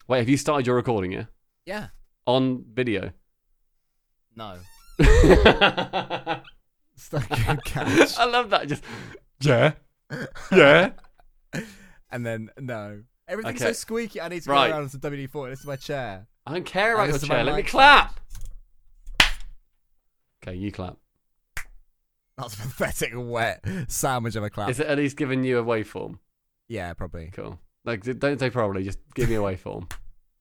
Wait, have you started your recording, yeah? Yeah. On video? No. Stuck in a couch. I love that. Just, yeah. Yeah. And then, no. Everything's Okay. so squeaky, I need to go Right. around to WD-40. This is my chair. I don't care about And your this is my chair. Let me mic clap. Okay, you clap. That's a pathetic wet sandwich of a clap. Is it at least giving you a waveform? Yeah, probably. Cool. Like, don't say probably. Just give me a waveform.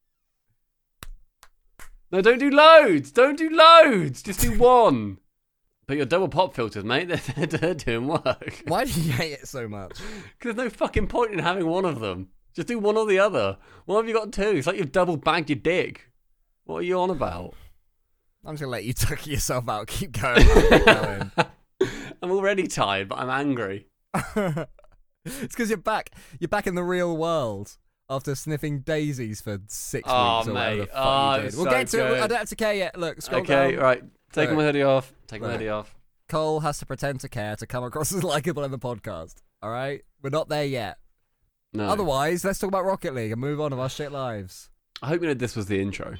No, don't do loads. Don't do loads. Just do one. But your double pop filters, mate, they're doing work. Why do you hate it so much? Because there's no fucking point in having one of them. Just do one or the other. Why have you got two? It's like you've double bagged your dick. What are you on about? I'm just going to let you tuck yourself out. Keep going. Keep going. I'm already tired, but I'm angry. It's because you're back. You're back in the real world after sniffing daisies for 6 Oh, weeks or whatever the mate. fuck Oh, you did. it's We'll so get to it. good. I don't have to care yet. Look, scroll Okay, down. right. Taking Look. my hoodie off. Taking my Look. hoodie off. Cole has to pretend to care to come across as likable in the podcast. All right? We're not there yet. No. Otherwise, let's talk about Rocket League and move on with our shit lives. I hope you know this was the intro.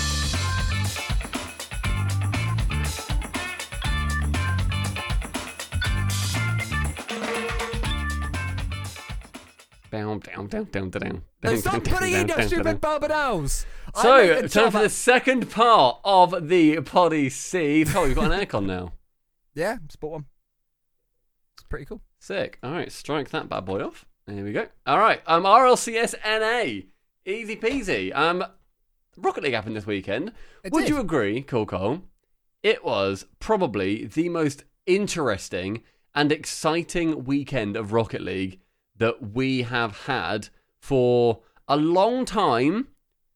Down. No, stop putting in your stupid Barbados! So, time for the second part of the Poddy C. Oh, you've got an aircon now. Yeah, just bought one. It's pretty cool. Sick. All right, strike that bad boy off. There we go. All right, RLCS NA. Easy peasy. Rocket League happened this weekend. Would you agree, Cole? It was probably the most interesting and exciting weekend of Rocket League that we have had for a long time.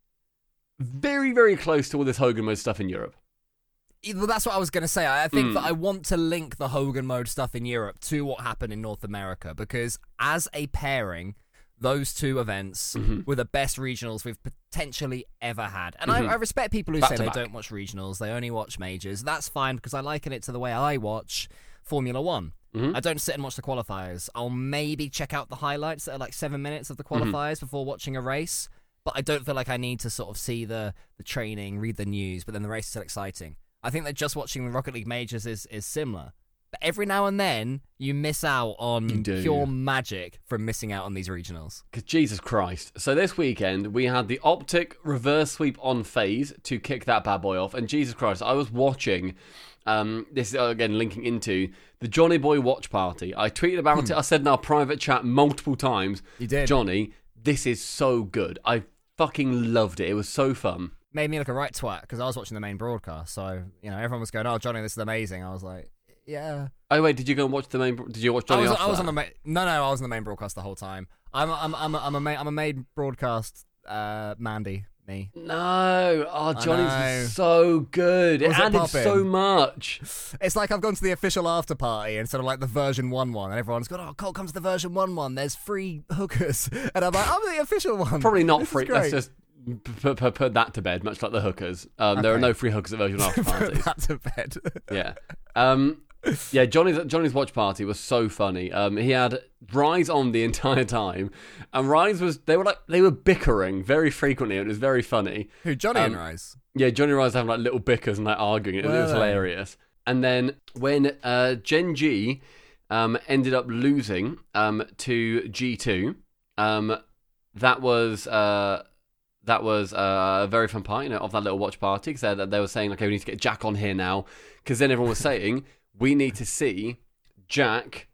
Very, very close to all this Hogan mode stuff in Europe. Well, that's what I was going to say. I think that I want to link the Hogan mode stuff in Europe to what happened in North America, because as a pairing, those two events were the best regionals we've potentially ever had. And I respect people who Back say to they back. don't watch regionals, they only watch majors. That's fine, because I liken it to the way I watch Formula One. I don't sit and watch the qualifiers. I'll maybe check out the highlights that are like 7 minutes of the qualifiers before watching a race, but I don't feel like I need to sort of see the training, read the news, but then the race is still exciting. I think that just watching the Rocket League majors is similar. But every now and then, you miss out on pure magic from missing out on these regionals. Because Jesus Christ. So this weekend, we had the Optic reverse sweep on FaZe to kick that bad boy off. And Jesus Christ, I was watching, this is again linking into the Johnny Boy watch party. I tweeted about it. I said in our private chat multiple times. You did. Johnny, this is so good. I fucking loved it. It was so fun. Made me look a right twat, because I was watching the main broadcast. So, everyone was going, "Oh, Johnny, this is amazing." I was like, yeah. Oh wait, did you go and watch the main? Did you watch Johnny? I was after on that? the no, I was on the main broadcast the whole time. I'm a main broadcast Mandy. Me. No, oh, know. Johnny's so good. It Was it added poppin'? so much. It's like I've gone to the official after party instead of like the version 1-1, and everyone's gone, "Oh, Cole, come to the version 1-1. There's free hookers," and I'm like, "I'm the official one." Probably not This is free. great. Let's just put that to bed. Much like the hookers, there are no free hookers at version after Put parties. that to bed. Yeah. Yeah, Johnny's watch party was so funny. He had Rise on the entire time, and Rise they were bickering very frequently, and it was very funny. Who, Johnny and Rise? Yeah, Johnny and Rise having like little bickers and like arguing. It was hilarious. And then when Gen G ended up losing to G2, that was a very fun part, of that little watch party, because they were saying, okay, we need to get Jack on here now, because then everyone was saying we need to see Jack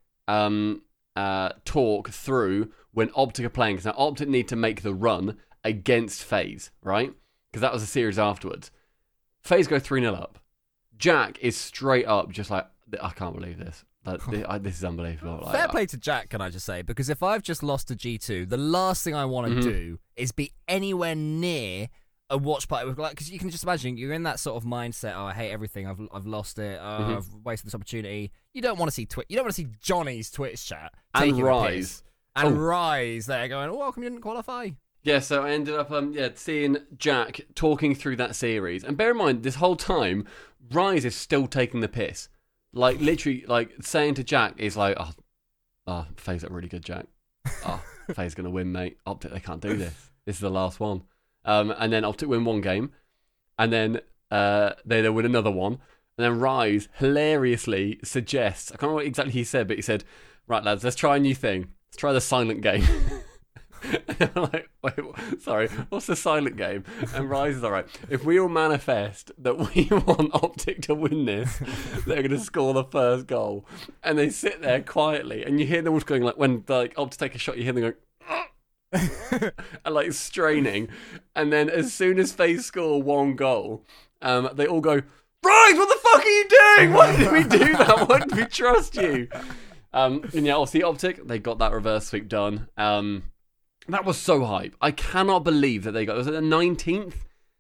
talk through when Optic are playing, because now Optic need to make the run against FaZe, right? Because that was a series afterwards. FaZe go 3-0 up. Jack is straight up just like, I can't believe this. This is unbelievable. Like, Fair play to Jack, can I just say? Because if I've just lost to G2, the last thing I want to do is be anywhere near a watch party with, like, because you can just imagine you're in that sort of mindset. Oh, I hate everything. I've lost it. I've wasted this opportunity. You don't want to see You don't want to see Johnny's Twitch chat and taking a Rise. piss. And Rise there going, "Oh, how come you didn't qualify?" Yeah, so I ended up seeing Jack talking through that series. And bear in mind, this whole time, Rise is still taking the piss. Like, literally, like, saying to Jack is like, oh, FaZe are really good, Jack. Oh, FaZe going to win, mate. Optic, they can't do this. This is the last one. And then Optic win one game. And then they win another one. And then Rise hilariously suggests, I can't remember what exactly he said, but he said, right, lads, let's try a new thing. Let's try the silent game. And I'm like, wait, sorry, what's the silent game? And Rise is all right. If we all manifest that we want Optic to win this, they're going to score the first goal. And they sit there quietly, and you hear them all going, like, when like Optic take a shot, you hear them going, and like straining. And then as soon as FaZe score one goal, they all go, Rise, what the fuck are you doing? Why did we do that? Why did we trust you? And yeah, obviously Optic, they got that reverse sweep done. That was so hype. I cannot believe that they got, was it the 19th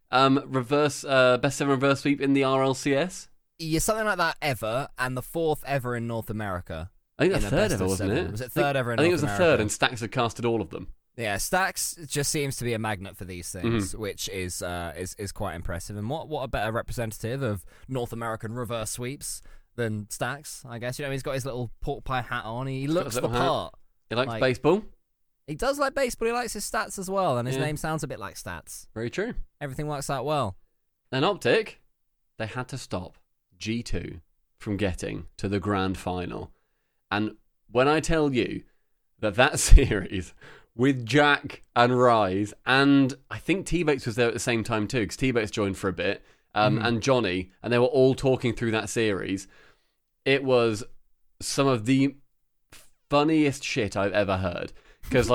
best 7 reverse sweep in the RLCS? Yeah, something like that ever, and the 4th ever in North America. I think the 3rd ever, wasn't it? Was it 3rd ever in North America? I think it was the 3rd, and Stax had casted all of them. Yeah, Stax just seems to be a magnet for these things, which is quite impressive. And what a better representative of North American reverse sweeps than Stax, I guess. You know, he's got his little pork pie hat on. He looks the part. He likes baseball. He does like baseball. He likes his stats as well, and his name sounds a bit like Stats. Very true. Everything works out well. And Optic, they had to stop G2 from getting to the grand final. And when I tell you that series with Jack and Rise, and I think T-Bakes was there at the same time too, because T-Bakes joined for a bit, and Johnny, and they were all talking through that series, it was some of the funniest shit I've ever heard. Because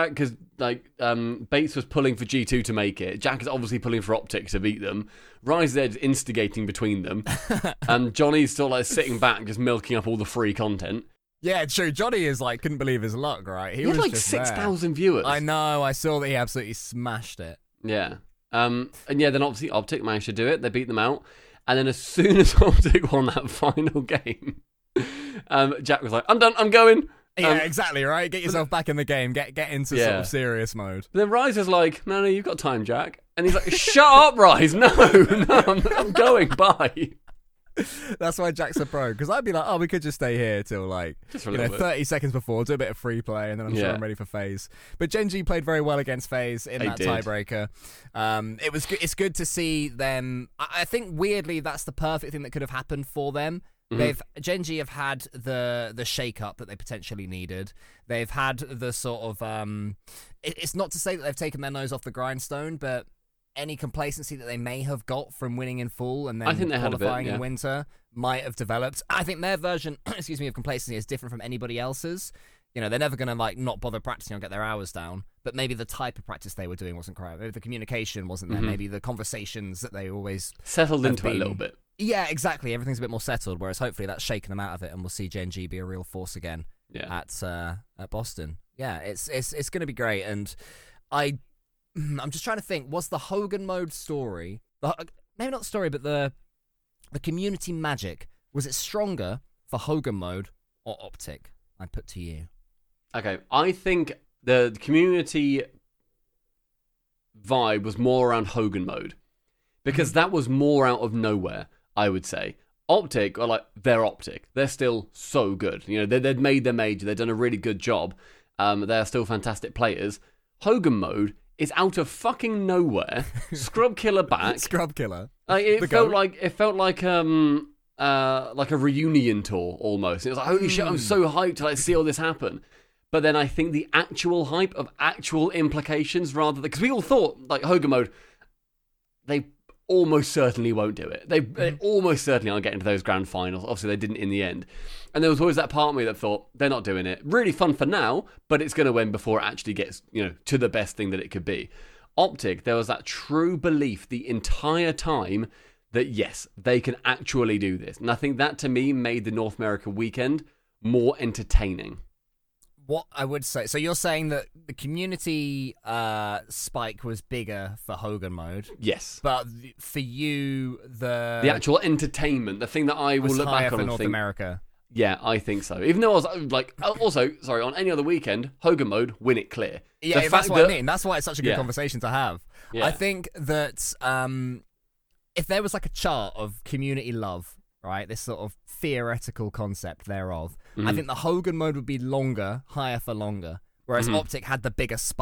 Bates was pulling for G2 to make it. Jack is obviously pulling for Optic to beat them. Rise is there instigating between them. And Johnny's still like sitting back, just milking up all the free content. Yeah, true. Johnny is like, couldn't believe his luck, right? He was like 6,000 viewers. I know, I saw that he absolutely smashed it. Yeah. And yeah, then obviously Optic managed to do it. They beat them out. And then as soon as Optic won that final game, Jack was like, I'm done, I'm going. Yeah, exactly, right? Get yourself back in the game. Get into sort of serious mode. Then Rise is like, no, you've got time, Jack. And he's like, shut up, Rise. No, I'm going. Bye. That's why Jack's a pro. Because I'd be like, we could just stay here till like 30 seconds before, do a bit of free play, and then I'm sure I'm ready for FaZe. But Gen G played very well against FaZe in that tiebreaker. It's good to see them. I think weirdly that's the perfect thing that could have happened for them. Gen G have had the shake-up that they potentially needed. They've had the sort of it's not to say that they've taken their nose off the grindstone, but any complacency that they may have got from winning in full and then qualifying in winter might have developed. I think their version, of complacency is different from anybody else's. You know, they're never going to like not bother practicing or get their hours down, but maybe the type of practice they were doing wasn't correct. Maybe the communication wasn't there. Maybe the conversations that they always settled into it a little bit. Yeah, exactly. Everything's a bit more settled, whereas hopefully that's shaken them out of it, and we'll see Gen G be a real force again at Boston. Yeah, it's going to be great, and I'm just trying to think. Was the Hogan mode story, maybe not story, but the community magic, was it stronger for Hogan mode or Optic? I put to you. Okay, I think the community vibe was more around Hogan mode because that was more out of nowhere. I would say Optic are like, they're Optic. They're still so good. You know, they'd made their major. They've done a really good job. They're still fantastic players. Hogan mode is out of fucking nowhere. Scrub Killer back. Scrub Killer. It felt like a reunion tour almost. It was like, holy shit, I'm so hyped to like see all this happen. But then I think the actual hype of actual implications rather than, because we all thought like Hogan mode, they almost certainly won't do it. They almost certainly aren't getting to those grand finals. Obviously, they didn't in the end. And there was always that part of me that thought, they're not doing it. Really fun for now, but it's going to win before it actually gets, to the best thing that it could be. Optic, there was that true belief the entire time that, yes, they can actually do this. And I think that, to me, made the North America weekend more entertaining. What I would say, so you're saying that the community spike was bigger for Hogan mode. Yes. But for you, the actual entertainment, the thing that I will look back on and North think, America. Yeah, I think so. Even though I was like, also, sorry, on any other weekend, Hogan mode, win it clear. Yeah, that's what I mean. That's why it's such a good conversation to have. Yeah. I think that if there was like a chart of community love, right, this sort of theoretical concept thereof, I think the Hogan mode would be longer, higher for longer, whereas Optic had the bigger spike.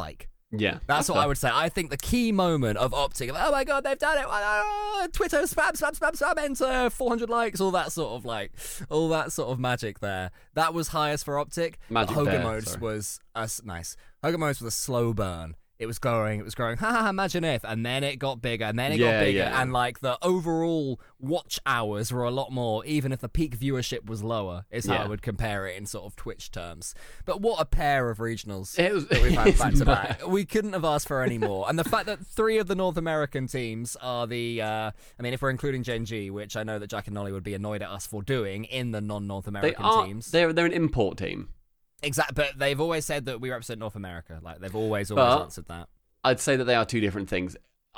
Yeah. That's what I would say. I think the key moment of Optic, oh my god, they've done it, Twitter, spam, enter, 400 likes, all that sort of magic there. That was highest for Optic. Magic Hogan Modes was nice. Hogan Modes was a slow burn. It was growing, imagine if, and then it got bigger, and then it got bigger, and like the overall watch hours were a lot more, even if the peak viewership was lower, is how I would compare it in sort of Twitch terms. But what a pair of regionals that we've had back to back. We couldn't have asked for any more. And the fact that 3 of the North American teams are the, I mean, if we're including Gen G, which I know that Jack and Nolly would be annoyed at us for doing in the non-North American teams. They're an import team. Exactly, but they've always said that we represent North America. Like, they've always answered that. I'd say that they are two different things.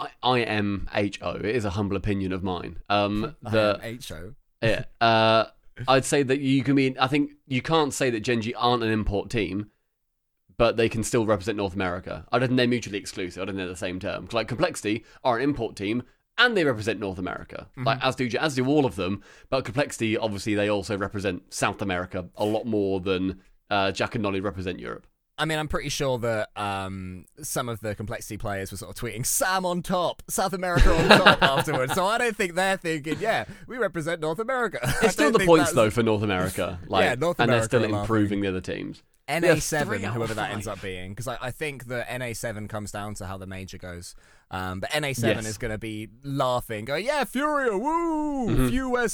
IMHO, it is a humble opinion of mine. IMHO? Yeah. I'd say that you can be... I think you can't say that Gen G aren't an import team, but they can still represent North America. I don't think they're mutually exclusive. I don't think they're the same term. Like, Complexity are an import team, and they represent North America, like as do all of them. But Complexity, obviously, they also represent South America a lot more than... Jack and Nolly represent Europe. I mean, I'm pretty sure that some of the Complexity players were sort of tweeting Sam on top, South America on top afterwards. So I don't think they're thinking, we represent North America. It's still the points, though, for North America. Like, North America. And they're still improving laughing. the other teams. NA7, whoever that ends up being. Because I think that NA7 comes down to how the major goes. But NA7 is going to be laughing, going, Furia, woo!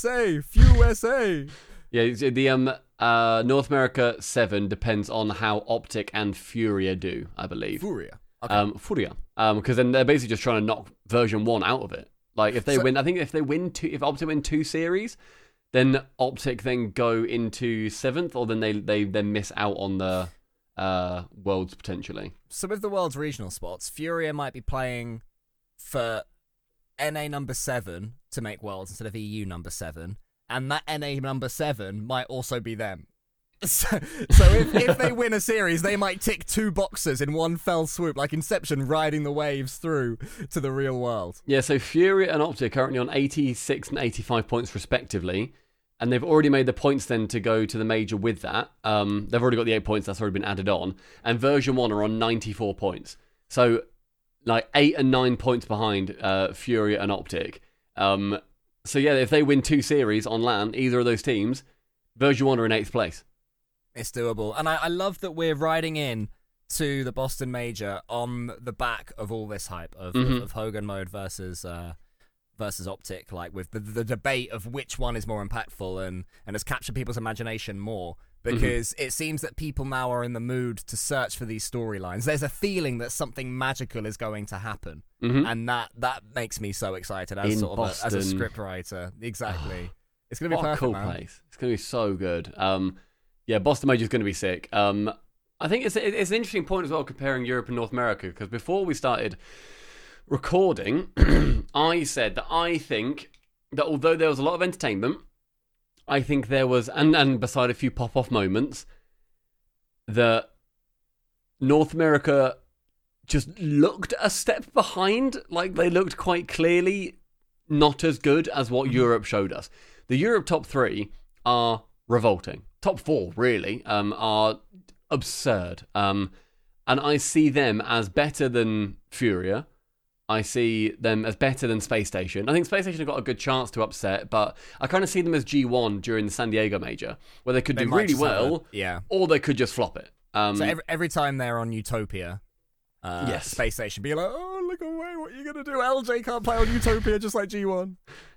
USA! Yeah, the North America 7 depends on how Optic and Furia do, I believe. Furia. Okay. Furia. Because then they're basically just trying to knock version 1 out of it. Like, if they win, I think if Optic win 2 series, then Optic then go into 7th, or then they then miss out on the Worlds potentially. So with the Worlds regional spots, Furia might be playing for NA number 7 to make Worlds instead of EU number 7. And that NA number 7 might also be them. So if they win a series, they might tick 2 boxes in one fell swoop, like Inception riding the waves through to the real world. Yeah, so Furia and Optic are currently on 86 and 85 points respectively, and they've already made the points then to go to the major with that. They've already got the 8 points, that's already been added on, and version 1 are on 94 points. So, like, 8 and 9 points behind Furia and Optic. So yeah, if they win 2 series on LAN, either of those teams, version 1 are in 8th place. It's doable. And I love that we're riding in to the Boston Major on the back of all this hype of Hogan Mode versus Optic, like with the debate of which one is more impactful and has captured people's imagination more. Because it seems that people now are in the mood to search for these storylines. There's a feeling that something magical is going to happen. And that makes me so excited as as a script writer. Exactly. It's going to be perfect, cool place. It's going to be so good. Boston Major is going to be sick. I think it's an interesting point as well comparing Europe and North America, because before we started recording, I said that I think that although there was a lot of entertainment, I think there was, and beside a few pop-off moments, that North America just looked a step behind. Like, they looked quite clearly not as good as what Europe showed us. The Europe top 3 are revolting. Top 4, really, are absurd. And I see them as better than Furia. I see them as better than Space Station. I think Space Station have got a good chance to upset, but I kind of see them as G1 during the San Diego Major, where they could do really well, or they could just flop it. So every time they're on Utopia, Space Station be like, oh, look away, what are you going to do? LJ can't play on Utopia just like G1.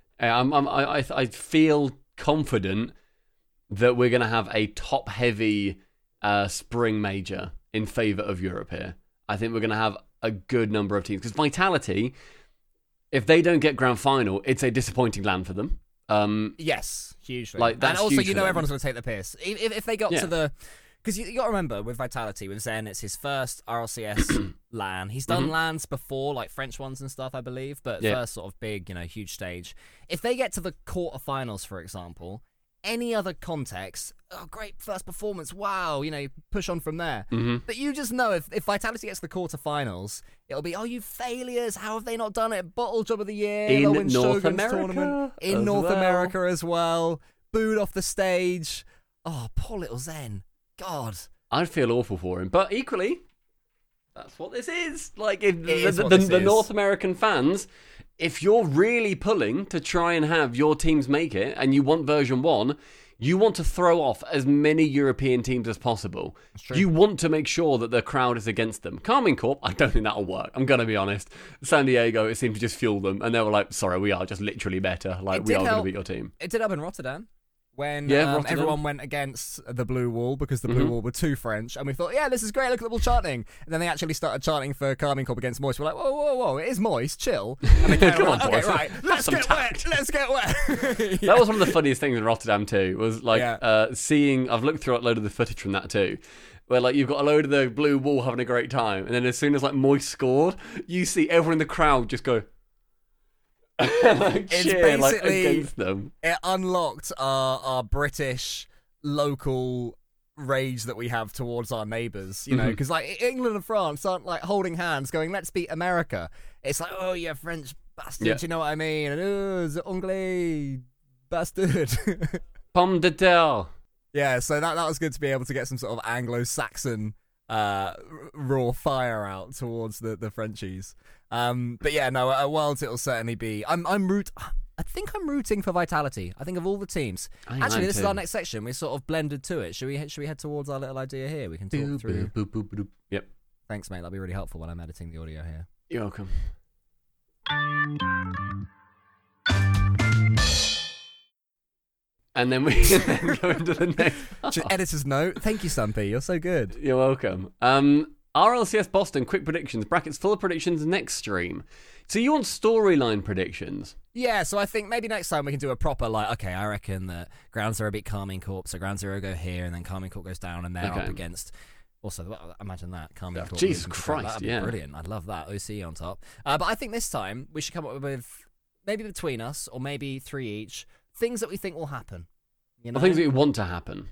I feel confident that we're going to have a top-heavy spring major in favour of Europe here. I think we're going to have a good number of teams, because Vitality, if they don't get grand final, it's a disappointing land for them. Yes, hugely. That's and also, huge everyone's going to take the piss if they got to the. Because you got to remember, with Vitality, with Zen, it's his first RLCS LAN. He's done LANs before, like French ones and stuff, I believe, but first sort of big, huge stage. If they get to the quarterfinals, for example, any other context, great first performance, wow, push on from there. But you just know if Vitality gets to the quarterfinals, it'll be, you failures, how have they not done it? Bottle job of the year, in North America tournament, in North America as well, booed off the stage. Oh, poor little Zen. God. I'd feel awful for him, but equally, That's what this is. Like, if the North American fans, if you're really pulling to try and have your teams make it, and you want version 1, you want to throw off as many European teams as possible. You want to make sure that the crowd is against them. Carmine Corp, I don't think that'll work. I'm going to be honest. San Diego, it seemed to just fuel them, and they were like, sorry, we are just literally better. Like, we are going to beat your team. It did up in Rotterdam. When everyone went against the Blue Wall because the Blue Wall were too French, and we thought, yeah, this is great, look at them all chanting. And then they actually started chanting for Carmine Corp against Moist. We're like, whoa, it is Moist, chill. And they Come on, like, okay, boys. right, let's get wet. Yeah. That was one of the funniest things in Rotterdam too, was like seeing, I've looked through a load of the footage from that too, where like you've got a load of the Blue Wall having a great time, and then as soon as like Moist scored, you see everyone in the crowd just go, it's cheer, basically like, against them. It unlocked our British local rage that we have towards our neighbours, you know, because like England and France aren't like holding hands going, let's beat America. It's like, oh, you French bastards, you know what I mean? And oh, the Anglais bastard. Pomme de terre. Yeah, so that was good to be able to get some sort of Anglo-Saxon raw fire out towards the Frenchies. But yeah, no, at Worlds it'll certainly be. I think I'm rooting for Vitality. I think of all the teams. Actually, this is our next section. We sort of blended to it. Should we head towards our little idea here? We can talk through. Yep. Thanks, mate. That'll be really helpful when I'm editing the audio here. You're welcome. And then we go into the next. Editor's note. Thank you, Stumpy. You're so good. You're welcome. RLCS Boston, quick predictions, brackets full of predictions next stream. So you want storyline predictions? Yeah, so I think maybe next time we can do a proper, like, okay, I reckon that Ground Zero beat Carmine Corp, so Ground Zero go here, and then Carmine Corp goes down, and they're up against... Also, imagine that. Carmine Corp. Jesus Christ, that'd be brilliant. I'd love that. OC on top. But I think this time we should come up with, maybe between us, or maybe 3 each, things that we think will happen. You know? Or things that you want to happen.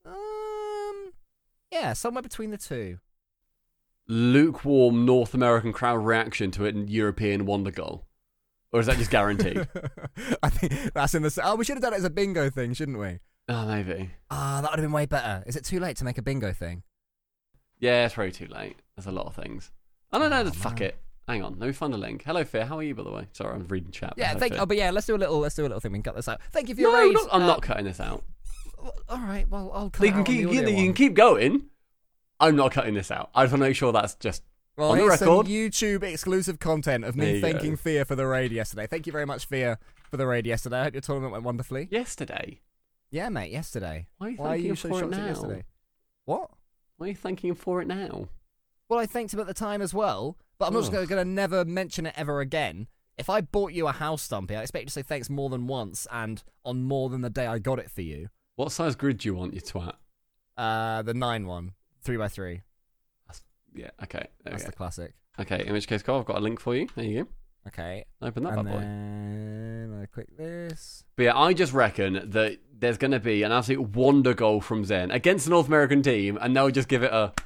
Yeah, somewhere between the two. Lukewarm North American crowd reaction to it in European Wonder Goal? Or is that just guaranteed? I think that's in the... Oh, we should have done it as a bingo thing, shouldn't we? Oh, maybe. That would have been way better. Is it too late to make a bingo thing? Yeah, it's very too late. There's a lot of things. Oh, no, fuck it. Hang on, let me find a link. Hello, Fear. How are you, by the way? Sorry, I'm reading chat. Yeah, but yeah, let's do a little thing. We can cut this out. Thank you for your raid. I'm not cutting this out. All right, well, I'll cut it out. You can keep going. I'm not cutting this out. I just want to make sure that's just on the record. Some YouTube exclusive content of me thanking Fear for the raid yesterday. Thank you very much, Fear, for the raid yesterday. I hope your tournament went wonderfully. Yesterday? Yeah, mate, yesterday. Why are you thanking him for it now? Yesterday? What? Why are you thanking him for it now? Well, I thanked him at the time as well, but I'm not just going to never mention it ever again. If I bought you a house, Stumpy, I expect you to say thanks more than once and on more than the day I got it for you. What size grid do you want, you twat? The 9 one. 3x3. Yeah, okay. That's the classic. Okay, in which case, Carl, I've got a link for you. There you go. Okay. Open that bad boy. And then I click this. But yeah, I just reckon that there's going to be an absolute wonder goal from Zen against the North American team, and they'll just give it a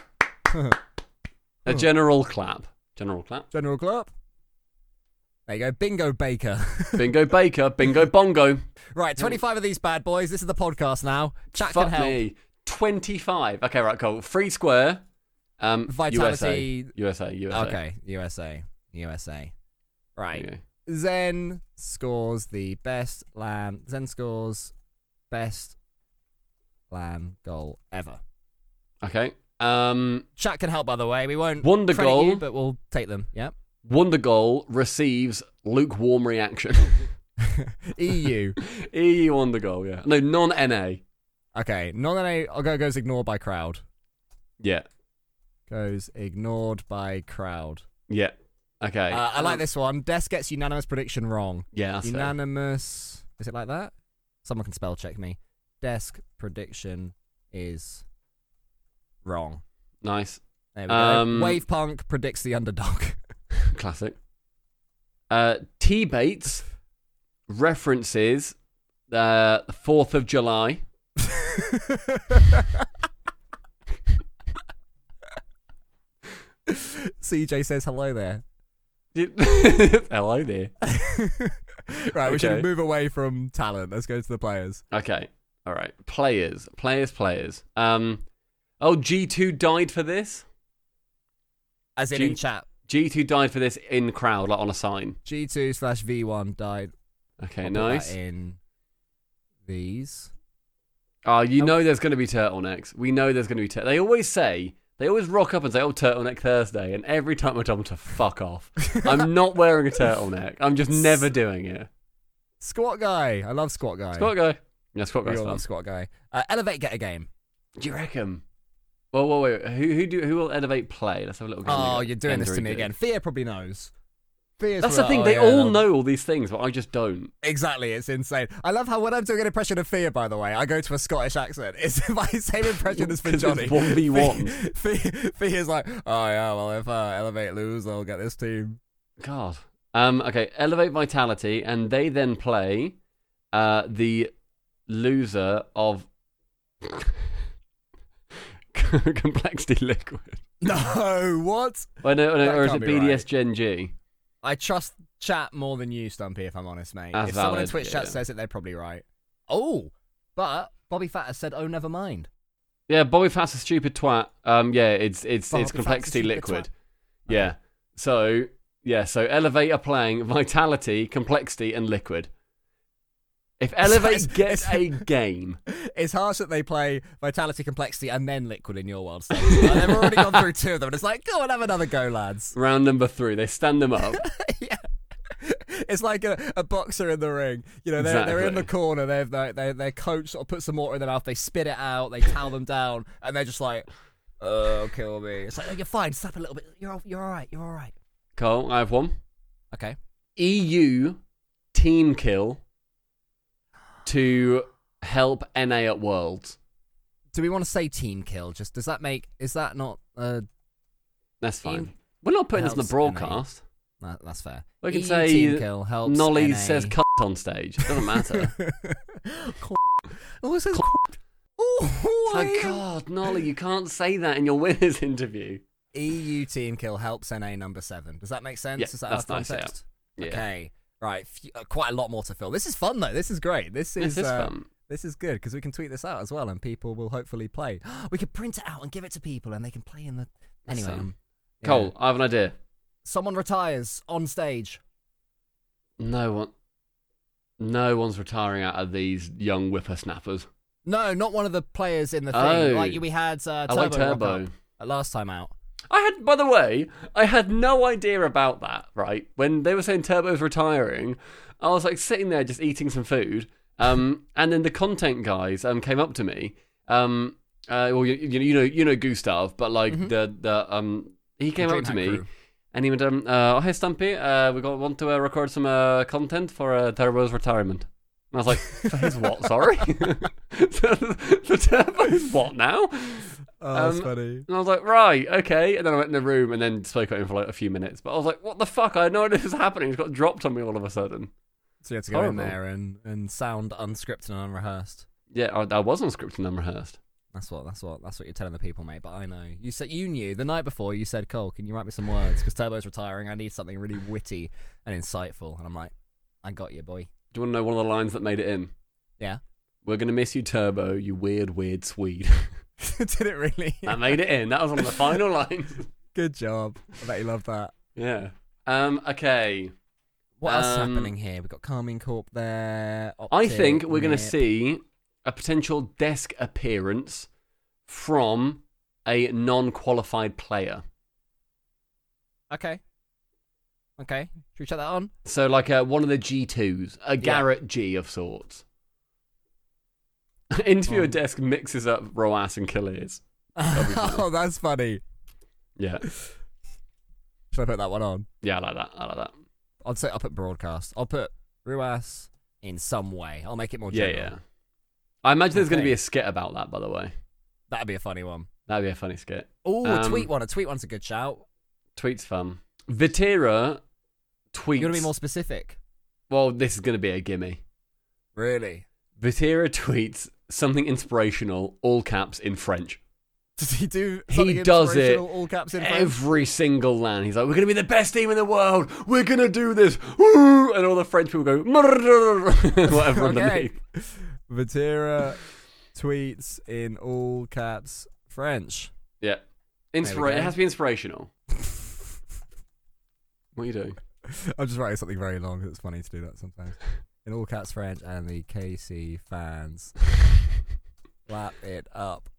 general clap. General clap. General clap. There you go. Bingo Baker. Bingo Baker. Bingo Bongo. Right, 25 of these bad boys. This is the podcast now. Chat Fuck can help. Me. 25. Okay, right, cool. Free square. Vitality. USA. Okay, USA. Right. Zen scores the best LAN. Zen scores best LAN goal ever. Okay. Chat can help, by the way. We won't Wonder goal, you, but we'll take them. Yep. Wonder goal receives lukewarm reaction. EU. EU Wonder goal. Yeah. No, non-NA. Okay, non-NA goes ignored by crowd. Yeah. Goes ignored by crowd. Yeah. Okay. I like this one. Des gets unanimous prediction wrong. Yeah, that's unanimous. Fair. Is it like that? Someone can spell check me. Desk prediction is wrong. Nice. There we go. Wave Punk predicts the underdog. Classic. T-Bates references the 4th of July. CJ says hello there. Hello there. Right, okay. We should move away from talent. Let's go to the players. Okay. All right. Players. Oh, G2 died for this? As in chat. G2 died for this in crowd, like on a sign. G2/V1 died. Okay, I'll nice. Put that in these. Oh, know there's going to be turtlenecks. We know there's going to be They always rock up and say, Turtleneck Thursday, and every time I tell them to fuck off. I'm not wearing a turtleneck. I'm just never doing it. Squat Guy. I love Squat Guy. Squat Guy. Yeah, Squat Guy's fun. I love Squat Guy. Elevate get a game. Do you reckon? Well, wait. Who will Elevate play? Let's have a little go. Oh, you're doing this to me again. Fear probably knows. That's the thing. They all know all these things, but I just don't. Exactly. It's insane. I love how when I'm doing an impression of Fear, by the way, I go to a Scottish accent. It's my same impression as for Johnny. It's 1v1. Fear's like, oh yeah, well if Elevate lose, I'll get this team. God. Okay. Elevate Vitality, and they then play the loser of Complexity Liquid. No, what? Or is it BDS right. Gen G? I trust chat more than you, Stumpy, if I'm honest, mate. That's if valid, someone in Twitch chat says it, they're probably right. Oh, but Bobby Fat has said, oh, never mind. Yeah, Bobby Fat's a stupid twat. It's Complexity Liquid. Twat. Yeah. Okay. So Elevate are playing Vitality, Complexity, and Liquid. If Elevate gets a game... It's harsh that they play Vitality, Complexity, and then Liquid in your world. They've already gone through 2 of them, and it's like, go and have another go, lads. Round number 3, they stand them up. Yeah. It's like a boxer in the ring. You know, they're in the corner, their coach sort of puts some water in their mouth, they spit it out, they towel them down, and they're just like, oh, kill me. It's like, oh, you're fine, stop a little bit. You're all right. Cole, I have one. Okay. EU team kill to help NA at Worlds. Do we want to say team kill? Is that not That's fine. We're not putting this in the broadcast. That's fair. We can say team kill helps Nolly NA. says "cunt" on stage. It doesn't matter. Oh, it says oh my God, Nolly, you can't say that in your winners interview. EU team kill helps NA number 7. Does that make sense? Yeah, Is that that's context? Nice, yeah. Okay. Right, quite a lot more to fill. This is fun though. This is great. This is fun. This is good because we can tweet this out as well, and people will hopefully play. We could print it out and give it to people, and they can play in the. Anyway, Cole, I have an idea. Someone retires on stage. No one's retiring out of these young whippersnappers. No, not one of the players in the thing. Like we had Turbo last time out. By the way, I had no idea about that, right? When they were saying Turbo's retiring, I was like sitting there just eating some food, and then the content guys came up to me. Well, you know Gustav, but like he came up to me crew. And he went, "Oh hey Stumpy, we want to record some content for Turbo's retirement." And I was like, "For his what? Sorry, for Turbo's what now?" Oh, that's funny. And I was like, right, okay. And then I went in the room and then spoke at him for like a few minutes. But I was like, what the fuck? I had no idea this was happening. It's got dropped on me all of a sudden. So you had to go in there and sound unscripted and unrehearsed. Yeah, I was unscripted and unrehearsed. That's what you're telling the people, mate. But I know you said you knew the night before. You said, "Cole, can you write me some words? Because Turbo's retiring. I need something really witty and insightful." And I'm like, "I got you, boy." Do you want to know one of the lines that made it in? Yeah. We're gonna miss you, Turbo. You weird Swede. Did it really? That made it in. That was one of the final lines. Good job. I bet you love that. Yeah. Okay. What else is happening here? We've got Carmine Corp there. Optic, I think we're going to see a potential desk appearance from a non-qualified player. Okay. Should we check that on? So like one of the G2s, a Garrett G of sorts. Interviewer desk mixes up Roas and Killiers. Oh, that's funny. Yeah. Should I put that one on? Yeah, I like that. I'll set up at broadcast. I'll put Ruas in some way. I'll make it more general. Yeah. I imagine there's going to be a skit about that, by the way. That'd be a funny one. That'd be a funny skit. Oh, a tweet one. A tweet one's a good shout. Tweet's fun. Vitera tweets... You're going to be more specific? Well, this is going to be a gimme. Really? Vitera tweets something inspirational, all caps, in French. Does he do something inspirational, all caps in French? Every single LAN. He's like, we're going to be the best team in the world. We're going to do this. Woo! And all the French people go, whatever underneath. Vitera tweets in all caps French. Yeah. It has to be inspirational. What are you doing? I'm just writing something very long because it's funny to do that sometimes. In all caps French and the KC fans lap it up.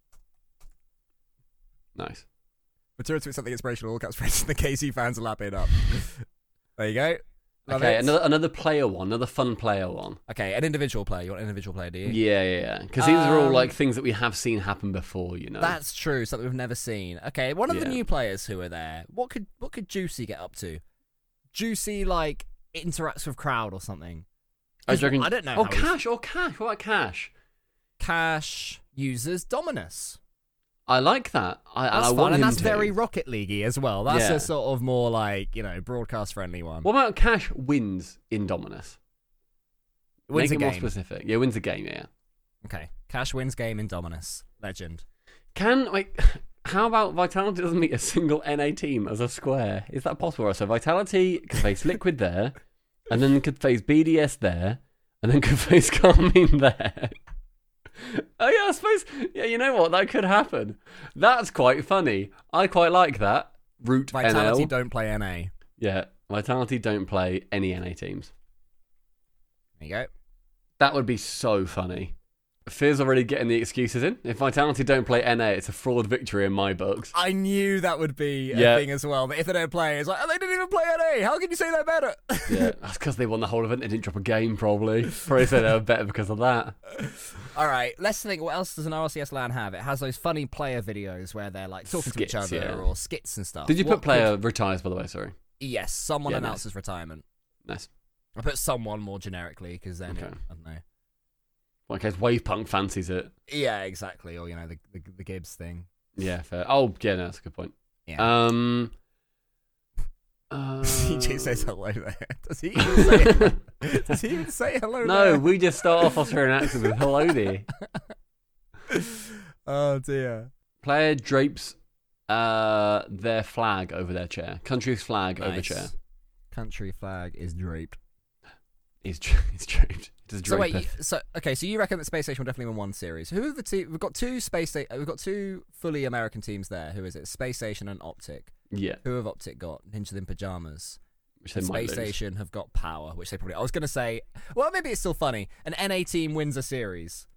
Nice. Mature tweet something inspirational. All caps French and the KC fans lap it up. There you go. Love okay, it. another player one, another fun player one. Okay, an individual player. You want an individual player, do you? Yeah. Because these are all like things that we have seen happen before, you know. That's true. Something we've never seen. Okay, one of the new players who are there. What could Juicy get up to? Juicy like interacts with crowd or something. I don't know. Cash. What about Cash? Cash uses Dominus. I like that. That's fun, and that's very Rocket League-y as well. That's a sort of more like, broadcast-friendly one. What about Cash wins in Dominus? Wins Make a it game. more specific. Yeah, wins a game, yeah. Okay. Cash wins game in Dominus. Legend. How about Vitality doesn't meet a single NA team as a square? Is that possible? So Vitality could face Liquid there, and then could face BDS there, and then could face Carmine there. Oh yeah, I suppose. Yeah, you know what? That could happen. That's quite funny. I quite like that. Vitality NL. don't play NA. Yeah, Vitality don't play any NA teams. There you go. That would be so funny. Fizz already getting the excuses in. If Vitality don't play NA, it's a fraud victory in my books. I knew that would be a thing as well. But if they don't play, it's like, oh, they didn't even play NA. How can you say they're better? Yeah, that's because they won the whole event. They didn't drop a game, probably. Probably say they were better because of that. All right, let's think. What else does an RLCS LAN have? It has those funny player videos where they're like talking to each other or skits and stuff. Did you put player retires, by the way? Sorry. Yes, someone announces retirement. Nice. I put someone more generically because then I don't know. Well, in case Wavepunk fancies it. Yeah, exactly. Or the Gibbs thing. Yeah, fair. Oh, yeah, no, that's a good point. Yeah. CJ says hello there. Does he even say hello there? No, we just start off Australian accent with hello there. Oh dear. Player drapes their flag over their chair. Country's flag over chair. Country flag is draped. It's draped. So wait, so you reckon that Space Station will definitely win one series? Who are the two? We've got two fully American teams there. Who is it? Space Station and Optic. Yeah. Who have Optic got? Ninjas in Pajamas. Which they Space Station have got Power, which they probably. I was going to say, well, maybe it's still funny. An NA team wins a series.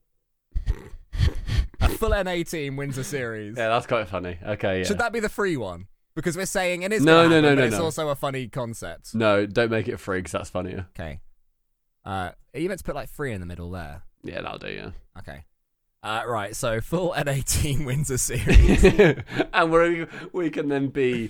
A full NA team wins a series. Yeah, that's quite funny. Okay, yeah. Should that be the free one? Because we're saying it is. No. It's also a funny concept. No, don't make it free because that's funnier. Okay. Are you meant to put like 3 in the middle there? Yeah, that'll do, yeah. Okay. Right, so full NA team wins a series. And we can then be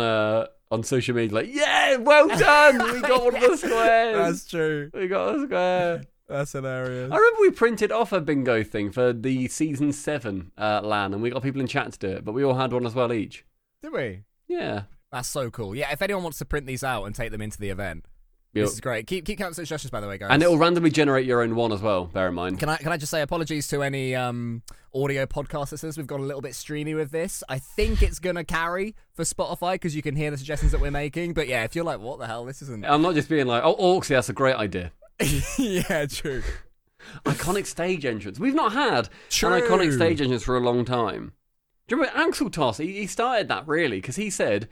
on social media like, yeah, well done! We got one of the squares! That's true. We got a square. That's hilarious. I remember we printed off a bingo thing for the Season 7 LAN, and we got people in chat to do it, but we all had one as well each. Did we? Yeah. That's so cool. Yeah, if anyone wants to print these out and take them into the event, this is great. Keep counting suggestions, by the way, guys. And it will randomly generate your own one as well, bear in mind. Can I just say apologies to any audio podcast listeners? We've got a little bit streamy with this. I think it's going to carry for Spotify because you can hear the suggestions that we're making. But yeah, if you're like, what the hell, this isn't... I'm not just being like, oh, Orcsy, that's a great idea. Yeah, true. Iconic stage entrance. We've not had an iconic stage entrance for a long time. Do you remember Axel Toss? He started that, really, because he said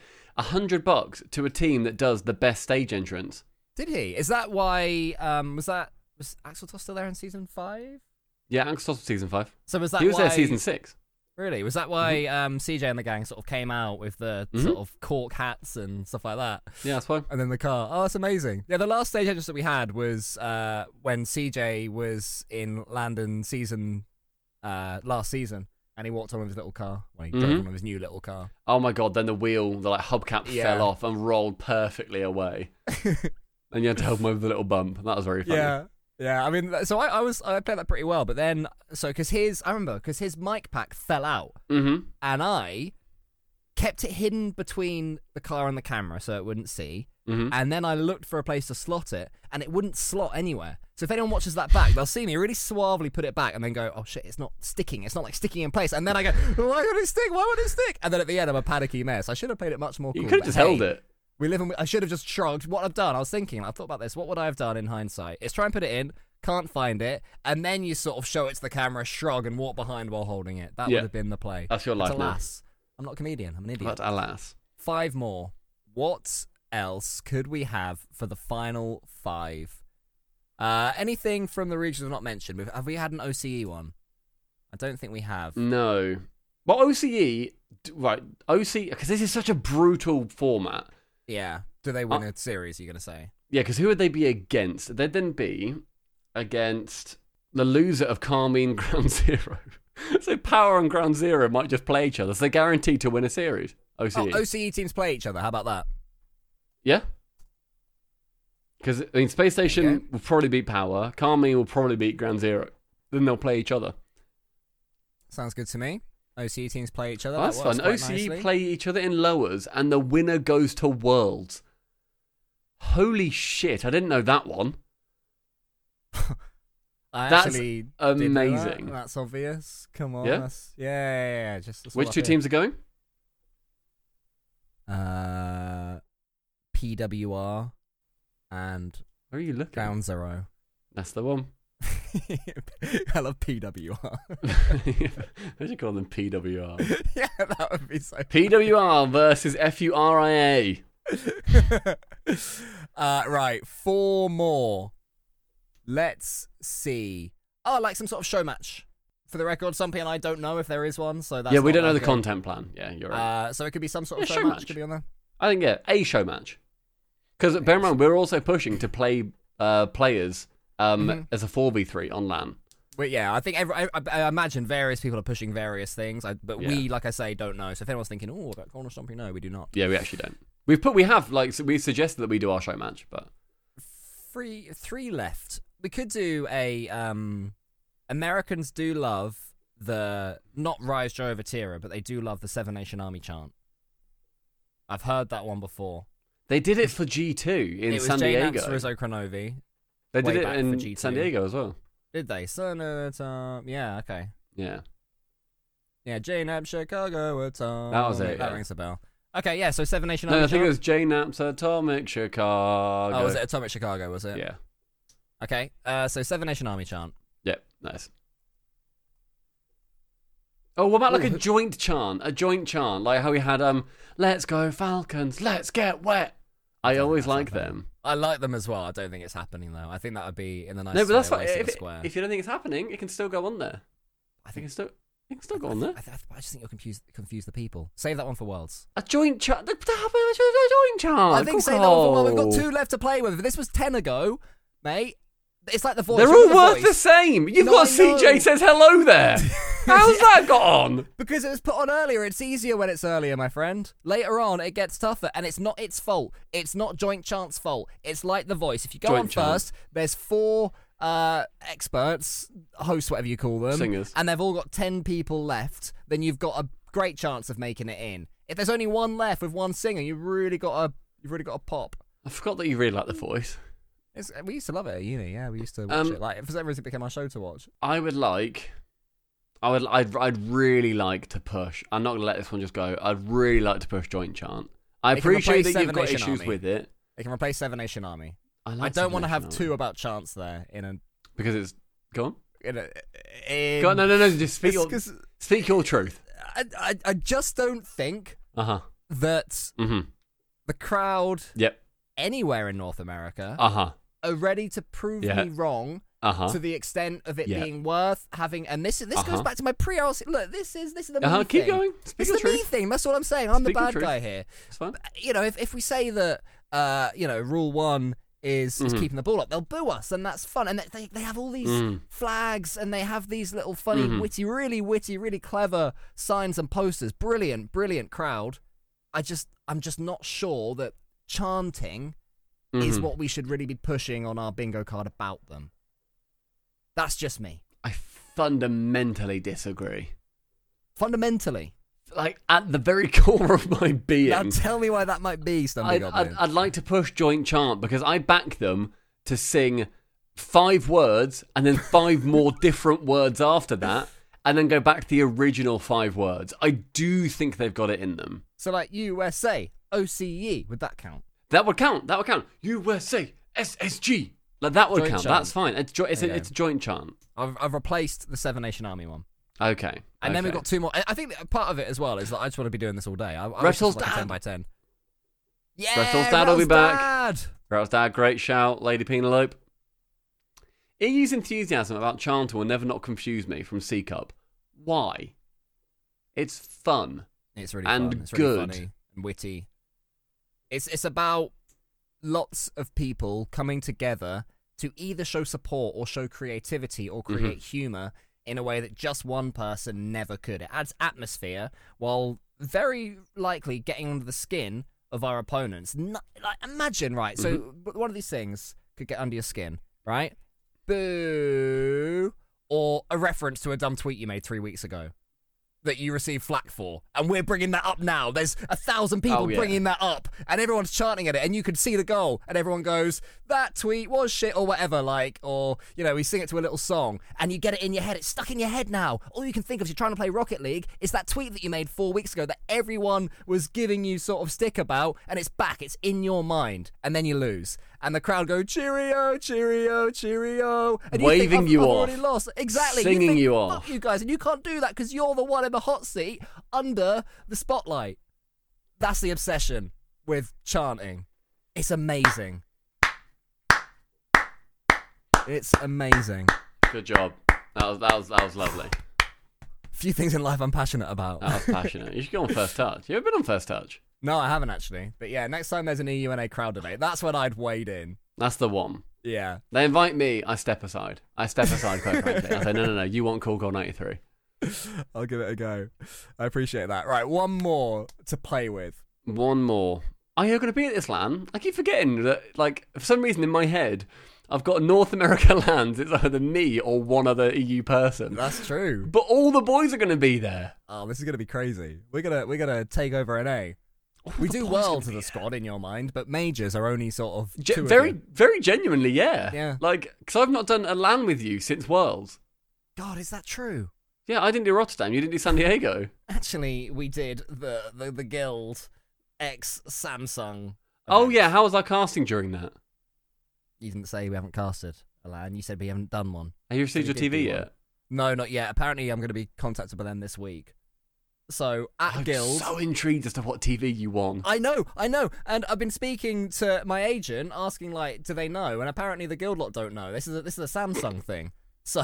$100 to a team that does the best stage entrance. Did he? Is that why? Was Axel Toss still there in season 5? Yeah, Axel Toss was season 5. So was that? He was there season 6. Really? Was that why CJ and the gang sort of came out with the sort of cork hats and stuff like that? Yeah, that's why. And then the car. Oh, that's amazing. Yeah, the last stage entrance that we had was when CJ was in Landon season last season. And he walked on with his little car. Well, he drove on with his new little car. Oh my god, then the hubcap fell off and rolled perfectly away. And you had to help him over the little bump. That was very funny. Yeah. I mean, so I played that pretty well. But then, because his mic pack fell out. And I kept it hidden between the car and the camera so it wouldn't see. And then I looked for a place to slot it, and it wouldn't slot anywhere. So if anyone watches that back, they'll see me really suavely put it back and then go, oh shit, it's not sticking. It's not like sticking in place. And then I go, why would it stick? Why would it stick? And then at the end, I'm a panicky mess. I should have played it much more cool. You could have just held it. I should have just shrugged. What I've done, I was thinking, I thought about this. What would I have done in hindsight? Is try and put it in, can't find it, and then you sort of show it to the camera, shrug, and walk behind while holding it. That would have been the play. That's your life. Alas, I'm not a comedian. I'm an idiot. But alas. 5 more. What else could we have for the final 5? Anything from the regions I've not mentioned? Have we had an OCE one? I don't think we have. No. Well, OCE, right, because this is such a brutal format. Yeah. Do they win a series, you're going to say? Yeah, because who would they be against? They'd then be against the loser of Carmine Ground Zero. So Power and Ground Zero might just play each other, so they're guaranteed to win a series. OCE. Oh, OCE teams play each other. How about that? Yeah. Because, Space Station will probably beat Power. Carmine will probably beat Ground Zero. Then they'll play each other. Sounds good to me. OCE teams play each other. That's fun. OCE play each other in lowers, and the winner goes to Worlds. Holy shit, I didn't know that one. That's amazing. That's obvious. Come on. Yeah? Yeah. Which 2 teams are going? PWR and where are you looking? Ground Zero. That's the one. I love PWR. I should call them PWR. Yeah, that would be so PWR versus FURIA. Right, 4 more. Let's see. Oh, like some sort of show match. For the record, something I don't know if there is one, so that's we don't know the content plan. Yeah, you're right. So it could be some sort of show match. Could be on there. I think, a show match. Because bear in mind, we're also pushing to play players as a 4v3 on LAN. But yeah, I think I imagine various people are pushing various things, we, like I say, don't know. So if anyone's thinking, oh, that corner stomping, no, we do not. Yeah, we actually don't. We suggested that we do our show match, but 3 left. We could do a Americans do love the not Rise Joe Vatira, but they do love the Seven Nation Army chant. I've heard that one before. They did it for G2 in San Diego. It was Jay Rizzo Cronovi. They did it in San Diego as well. Did they? Yeah, okay. Yeah. Yeah, J-Nap Chicago Atomic. That was it. That rings a bell. Okay, yeah, so Seven Nation Army. I think it was J-Nap's Atomic Chicago. Oh, was it Atomic Chicago, was it? Yeah. Okay, so Seven Nation Army chant. Yep, nice. Oh, what about like a joint chant? A joint chant, like how we had "Let's go Falcons, let's get wet." I always like them. I like them as well. I don't think it's happening though. I think that would be in the nice. No, but that's fine. If you don't think it's happening, it can still go on there. I think it can still go on there. I just think you'll confuse the people. Save that one for Worlds. A joint chant. A joint chant. I think save that one for Worlds. We've got 2 left to play with. If this was 10 ago, mate. It's like the voice. They're all worth the same. You've got CJ says hello there. How's that got on? Because it was put on earlier. It's easier when it's earlier, my friend. Later on, it gets tougher, and it's not its fault. It's not Joint Chant's fault. It's like the voice. If you go on first, there's 4 experts, hosts, whatever you call them, singers, and they've all got 10 people left. Then you've got a great chance of making it in. If there's only 1 left with 1 singer, you've really got a pop. I forgot that you really like the voice. We used to love it at uni, yeah. We used to watch it. Like, for some reason, it became our show to watch. I'd really like to push. I'm not gonna let this one just go. I'd really like to push Joint Chant. I appreciate that you've got issues with it. It can replace Seven Nation Army. I don't want to have 2 about chants there because it's go on. Go on, no. Just speak your truth. I just don't think that the crowd anywhere in North America are ready to prove me wrong to the extent of it being worth having. And this goes back to my pre-RLC. Look, this is the me keep thing. Going. It's the me thing. That's what I'm saying. I'm the bad guy here. It's fine. If we say that, rule 1 is keeping the ball up, they'll boo us, and that's fun. And they have all these flags, and they have these little funny, really witty, really clever signs and posters. Brilliant crowd. I'm just not sure that chanting is what we should really be pushing on our bingo card about them. That's just me. I fundamentally disagree. Fundamentally? Like, at the very core of my being. Now tell me why that might be, Stumpy Goblin. I'd like to push Joint Chant because I back them to sing 5 words and then 5 more different words after that and then go back to the original 5 words. I do think they've got it in them. So like USA, OCE, would that count? That would count. USA, SSG. Like, that would count. Chant. That's fine. It's a joint chant. I've replaced the Seven Nation Army one. Okay. And then we've got 2 more. I think part of it as well is that I just want to be doing this all day. I was just like a 10 by 10. Yeah, Gretel's dad will be back. Dad. Gretel's dad, great shout. Lady Penelope. EU's enthusiasm about Chanter will never not confuse me from C Cup. Why? It's fun. It's really and fun. It's good. really funny and witty. It's about lots of people coming together to either show support or show creativity or create humour in a way that just one person never could. It adds atmosphere while very likely getting under the skin of our opponents. Imagine, right? So one of these things could get under your skin, right? Boo! Or a reference to a dumb tweet you made 3 weeks ago that you received flack for, and we're bringing that up now. There's 1,000 people bringing that up, and everyone's chanting at it, and you can see the goal, and everyone goes, that tweet was shit, or whatever, or, we sing it to a little song, and you get it in your head. It's stuck in your head now. All you can think of as you're trying to play Rocket League is that tweet that you made 4 weeks ago that everyone was giving you sort of stick about, and it's back. It's in your mind, and then you lose. And the crowd go, cheerio, cheerio, cheerio. And waving you I've off. already lost. Exactly. Singing you Fuck off. you guys. And you can't do that because you're the one in the hot seat under the spotlight. That's the obsession with chanting. It's amazing. It's amazing. Good job. That was lovely. Few things in life I'm passionate about. That was passionate. You should go on First Touch. You ever been on First Touch? No, I haven't actually. But yeah, next time there's an EUNA crowd debate, that's when I'd wade in. That's the one. Yeah. They invite me, I step aside. Quite frankly. I say, no, you want Cool Goal 93. I'll give it a go. I appreciate that. Right, one more to play with. One more. Are you going to be at this LAN? I keep forgetting that, for some reason in my head, I've got North America LANs. It's either me or one other EU person. That's true. But all the boys are going to be there. Oh, this is going to be crazy. We're gonna take over NA. We do well to the squad in your mind, but majors are only sort of very genuinely, yeah. Yeah. Because I've not done a LAN with you since Worlds. God, is that true? Yeah, I didn't do Rotterdam. You didn't do San Diego. Actually, we did the Guild X Samsung. Oh yeah, how was our casting during that? You didn't say we haven't casted a LAN. You said we haven't done one. Have you received your TV yet? No, not yet. Apparently, I'm going to be contacted by them this week. So, at Guild... I'm so intrigued as to what TV you want. I know. And I've been speaking to my agent, asking, do they know? And apparently the Guild lot don't know. This is a Samsung thing. So,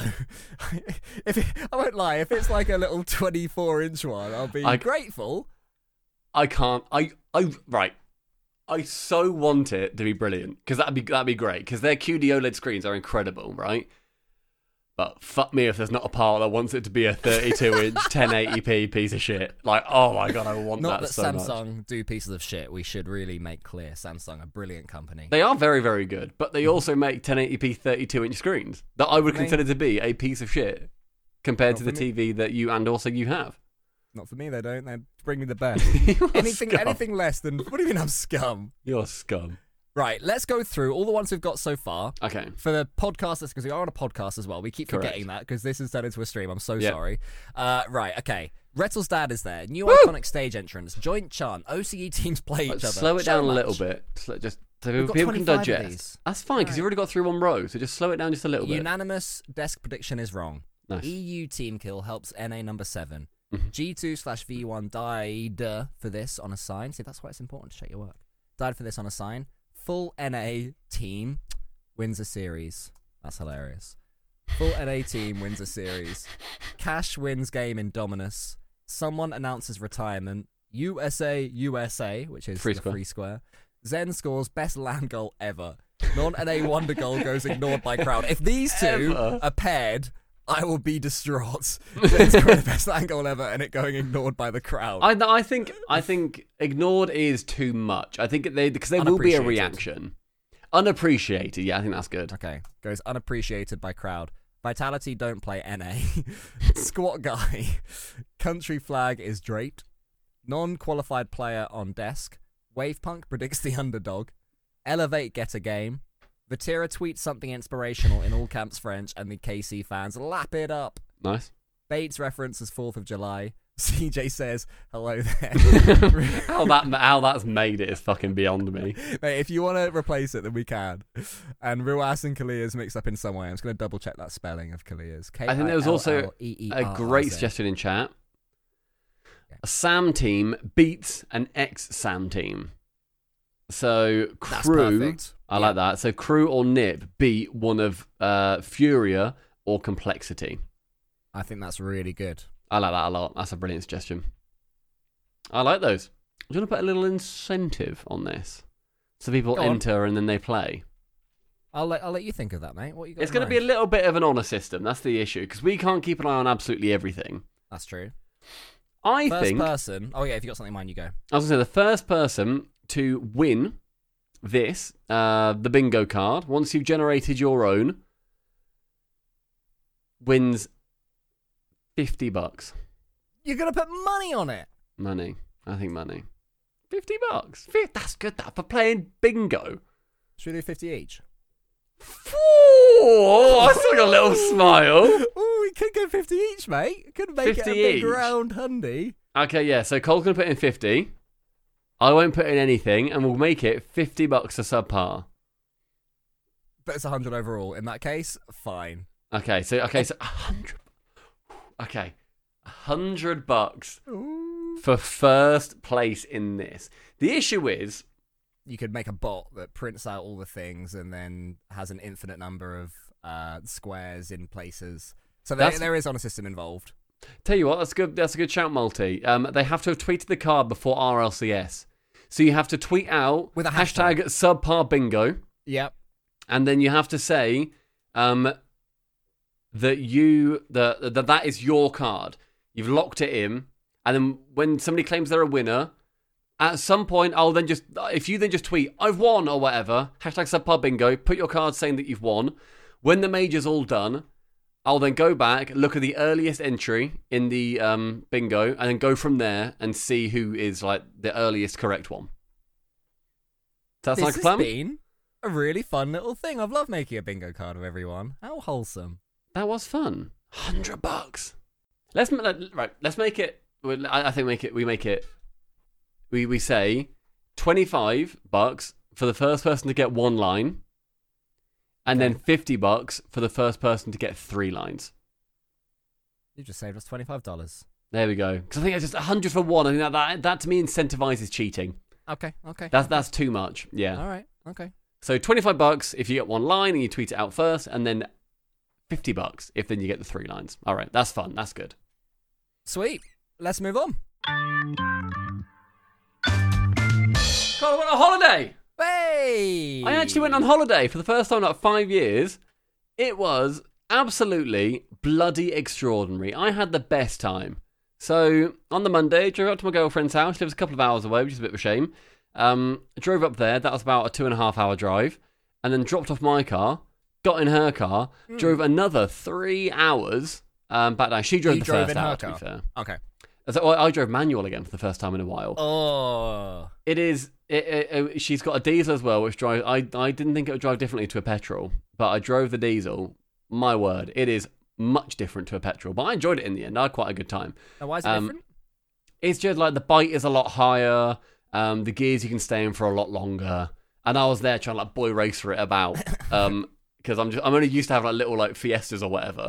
I won't lie, if it's like a little 24-inch one, I'll be grateful. I can't... Right. I so want it to be brilliant, because that'd be great, because their QD OLED screens are incredible, right? But fuck me if there's not a part that wants it to be a 32-inch 1080p piece of shit. Oh my god, I want that so much. Not that Samsung do pieces of shit. We should really make clear Samsung a brilliant company. They are very, very good, but they also make 1080p 32-inch screens that I would consider to be a piece of shit compared to the TV that you have. Not for me, they don't. They bring me the best. anything less than... What do you mean I'm scum? You're scum. Right, let's go through all the ones we've got so far. Okay. For the podcasters, because we are on a podcast as well. We keep forgetting that because this is turned into a stream. I'm so sorry. Right, okay. Rettel's dad is there. New iconic stage entrance. Joint chant. OCE teams play each other. Slow it down a little bit. Just so people can digest. That's fine because you've already got through one row. So just slow it down just a little bit. Unanimous desk prediction is wrong. Nice. EU team kill helps NA number 7. G2/V1 died for this on a sign. See, that's why it's important to check your work. Died for this on a sign. Full NA team wins a series. That's hilarious. Full NA team wins a series. Cash wins game in Dominus. Someone announces retirement. USA, which is the free square. Zen scores best LAN goal ever. Non-NA wonder goal goes ignored by crowd. If these two are paired, I will be distraught. Zen scoring the best LAN goal ever and it going ignored by the crowd. I think ignored is too much. I think because there will be a reaction. Unappreciated. Yeah, I think that's good. Okay. Goes unappreciated by crowd. Vitality don't play NA. Squat guy. Country flag is draped. Non-qualified player on desk. Wavepunk predicts the underdog. Elevate get a game. Vatira tweets something inspirational in all camps French and the KC fans lap it up. Nice. Bates references 4th of July. CJ says, hello there. how that's made it is fucking beyond me. Mate, if you want to replace it, then we can. And Ruas and Kalias mixed up in some way. I'm just going to double check that spelling of Kalias. I think there was also a great suggestion in chat. A Sam team beats an ex-Sam team. So That's Crew, perfect. I like that. So Crew or Nip beat one of Furia or Complexity. I think that's really good. I like that a lot. That's a brilliant suggestion. I like those. Do you want to put a little incentive on this? So people enter and then they play? I'll let you think of that, mate. What you got? It's going to be a little bit of an honour system. That's the issue, because we can't keep an eye on absolutely everything. That's true. I First think... person... Oh, yeah, if you got something in mind, you go. I was going to say, the first person to win this, the bingo card, once you've generated your own, wins $50. You're going to put money on it? Money. I think money. $50. That's good, that, for playing bingo. Should we do 50 each? Oh, I still got a little smile. Oh, we could go 50 each, mate. Could make it a big each. round hundy. Okay, yeah, so Cole's going to put in 50. I won't put in anything, and we'll make it $50 a subpar. But it's 100 overall. In that case, fine. Okay, so 100. Okay, $100 for first place in this. The issue is, you could make a bot that prints out all the things and then has an infinite number of squares in places. So there is on a system involved. Tell you what, that's a good shout, Multi. They have to have tweeted the card before RLCS. So you have to tweet out with a hashtag subpar bingo. Yep. And then you have to say that that is your card. You've locked it in, and then when somebody claims they're a winner, at some point if you then just tweet I've won or whatever, hashtag subpar bingo, put your card saying that you've won. When the major's all done, I'll then go back, look at the earliest entry in the bingo, and then go from there and see who is like the earliest correct one. Does that sound like a plan? This has been a really fun little thing. I've loved making a bingo card of everyone. How wholesome. That was fun. $100. Let's make it. I think we say $25 for the first person to get one line, and then $50 for the first person to get 3 lines. You just saved us $25. There we go. Because I think it's just 100 for one. I think that to me incentivizes cheating. Okay. That's too much. Yeah. All right. Okay. So $25 if you get one line and you tweet it out first, and then $50 if then you get the 3 lines. All right, that's fun. That's good. Sweet. Let's move on. God, I went on holiday. Hey! I actually went on holiday for the first time in like 5 years. It was absolutely bloody extraordinary. I had the best time. So on the Monday, drove up to my girlfriend's house. She lives a couple of hours away, which is a bit of a shame. Drove up there. That was about a 2.5 hour drive. And then dropped off my car, got in her car, drove another 3 hours back down. She drove the first hour, to be fair. Okay. So I drove manual again for the first time in a while. Oh. It is. She's got a diesel as well, which drives. I didn't think it would drive differently to a petrol, but I drove the diesel. My word, it is much different to a petrol, but I enjoyed it in the end. I had quite a good time. And why is it different? It's just like the bite is a lot higher. The gears you can stay in for a lot longer. And I was there trying to like boy racer it about because I'm only used to have like little like Fiestas or whatever.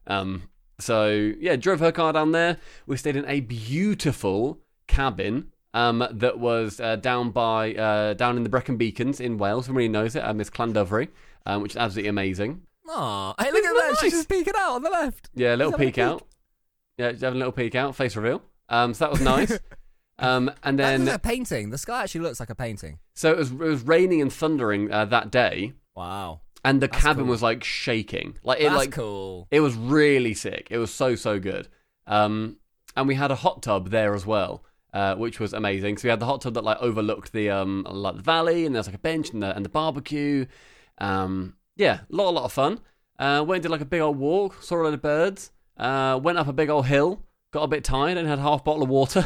So yeah, drove her car down there. We stayed in a beautiful cabin that was down in the Brecon Beacons in Wales. Everybody knows it. It's Llandovery, which is absolutely amazing. Aw, hey, look at that! Nice. She's just peeking out on the left. Yeah, a little peek out. Yeah, she's having a little peek out, face reveal. So that was nice. And then that's a painting. The sky actually looks like a painting. So it was raining and thundering that day. Wow. And the cabin was like shaking. That's cool. It was really sick. It was so good. And we had a hot tub there as well, which was amazing. So we had the hot tub that like overlooked the like the valley, and there's like a bench and the barbecue. Yeah, a lot of fun. Went and did like a big old walk, saw a lot of birds. Went up a big old hill, got a bit tired and had half a bottle of water.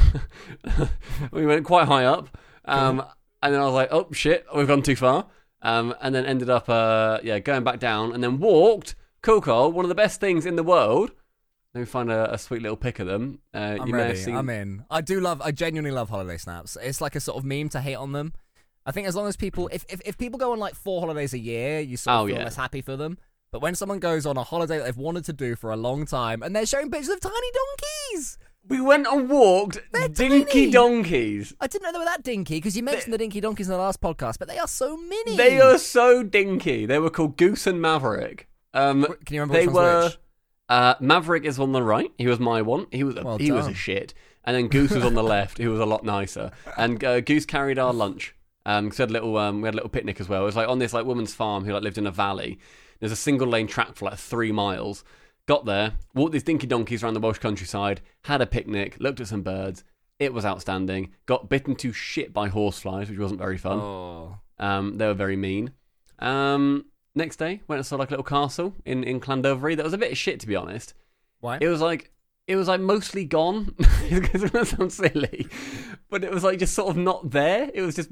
We went quite high up. And then I was like, oh shit, we've gone too far. And then ended up going back down, and then walked. Cool, one of the best things in the world. Let me find a sweet little pic of them. I'm ready. I'm in. I genuinely love holiday snaps. It's like a sort of meme to hate on them. I think as long as people, if people go on like 4 holidays a year, you sort of feel less happy for them. But when someone goes on a holiday that they've wanted to do for a long time, and they're showing pictures of tiny donkeys, We went and walked dinky tiny. donkeys. I didn't know they were that dinky, because you mentioned the dinky donkeys in the last podcast, but they are so mini. They are so dinky. They were called Goose and Maverick. Can you remember which one's which? Maverick is on the right. He was my one. He was a shit. And then Goose was on the left. Who was a lot nicer. And Goose carried our lunch. Cause we had a little picnic as well. It was like on this like woman's farm who like lived in a valley. There's a single lane track for like 3 miles. Got there, walked these dinky donkeys around the Welsh countryside, had a picnic, looked at some birds. It was outstanding. Got bitten to shit by horseflies, which wasn't very fun. Oh. They were very mean. Next day, went and saw like a little castle in Llandovery. That was a bit of shit, to be honest. Why? It was like mostly gone. Because it sounds silly, but it was like just sort of not there. It was just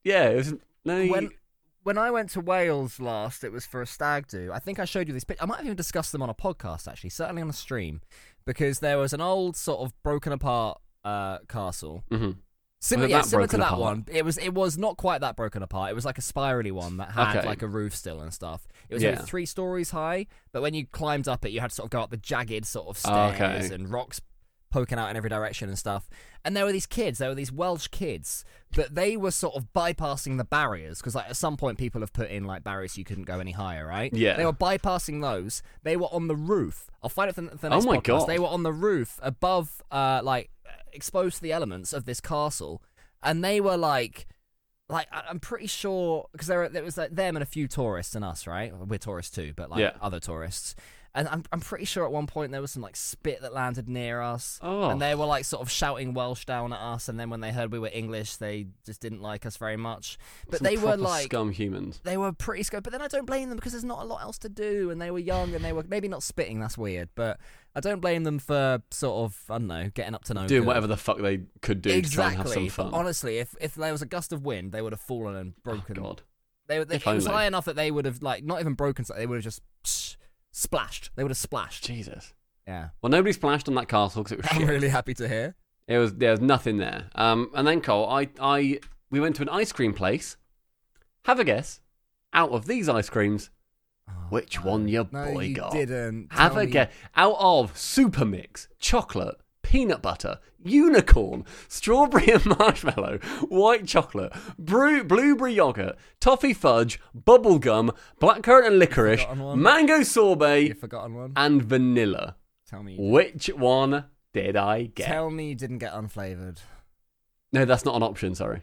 When I went to Wales last, it was for a stag do. I think I showed you this picture. I might have even discussed them on a podcast, actually, certainly on a stream, because there was an old sort of broken apart castle. Mm-hmm. Similar to that one. It was not quite that broken apart. It was like a spirally one that had like a roof still and stuff. It was only 3 stories high, but when you climbed up it, you had to sort of go up the jagged sort of stairs and rocks poking out in every direction and stuff. And there were these Welsh kids, but they were sort of bypassing the barriers, because like at some point people have put in like barriers so you couldn't go any higher, right? Yeah. They were bypassing those. They were on the roof. I'll find it for the next podcast. God. They were on the roof above, exposed to the elements of this castle, and they were like I'm pretty sure, because there was like them and a few tourists and us, right? We're tourists too, but other tourists. And I'm pretty sure at one point there was some like spit that landed near us, and they were like sort of shouting Welsh down at us. And then when they heard we were English, they just didn't like us very much. But they were like scum humans. They were pretty scum. But then I don't blame them, because there's not a lot else to do, and they were young and they were maybe not spitting. That's weird, but I don't blame them for sort of, I don't know, getting up to no doing good. whatever the fuck they could do to try and have some fun. But honestly, if there was a gust of wind, they would have fallen and broken. Oh God. It was high enough that they would have like not even broken. They would have just splashed. They would have splashed. Jesus. Yeah. Well, nobody splashed on that castle because it was shit. I'm really happy to hear. There was nothing there. And then Cole, we went to an ice cream place. Have a guess. Out of these ice creams, which one your boy got? Didn't. Have a guess. Out of Super Mix, chocolate, peanut butter, unicorn, strawberry and marshmallow, white chocolate, blueberry yogurt, toffee fudge, bubblegum, blackcurrant and licorice, mango sorbet, You've forgotten one. and vanilla. Tell me. Which one did I get? Tell me you didn't get unflavoured. No, that's not an option, sorry.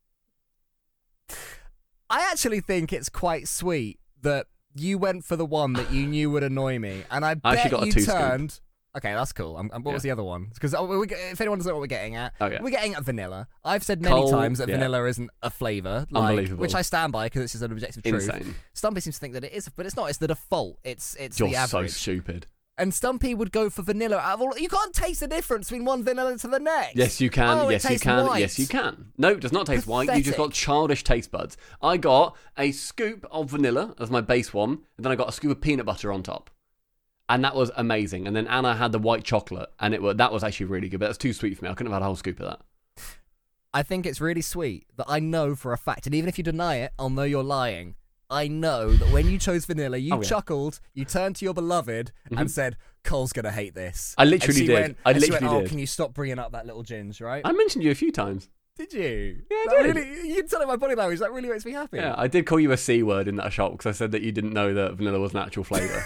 I actually think it's quite sweet that you went for the one that you knew would annoy me, and I bet got a you 2-scoop. turned... Okay, that's cool. What was the other one? Because if anyone doesn't know what we're getting at, we're getting at vanilla. I've said many times that vanilla isn't a flavour, Unbelievable. which I stand by because it's just an objective truth. Insane. Stumpy seems to think that it is, but it's not. It's the default. It's You're the average. so stupid. And Stumpy would go for vanilla. Out of all, you can't taste the difference between one vanilla to the next. Yes, you can. Oh, yes, you can. White. Yes, you can. No, it does not taste white. You just Pathetic. got childish taste buds. I got a scoop of vanilla as my base one, and then I got a scoop of peanut butter on top. And that was amazing. And then Anna had the white chocolate, and that was actually really good. But that's too sweet for me. I couldn't have had a whole scoop of that. I think it's really sweet that I know for a fact, and even if you deny it, I'll know you're lying. I know that when you chose vanilla, you chuckled, you turned to your beloved and said, Cole's going to hate this. I literally did. I literally went, did. Can you stop bringing up that little ginge, right? I mentioned you a few times. Did you? Yeah, I did. Really, you tell it my body language. That really makes me happy. Yeah, I did call you a C word in that shop because I said that you didn't know that vanilla was an actual flavour.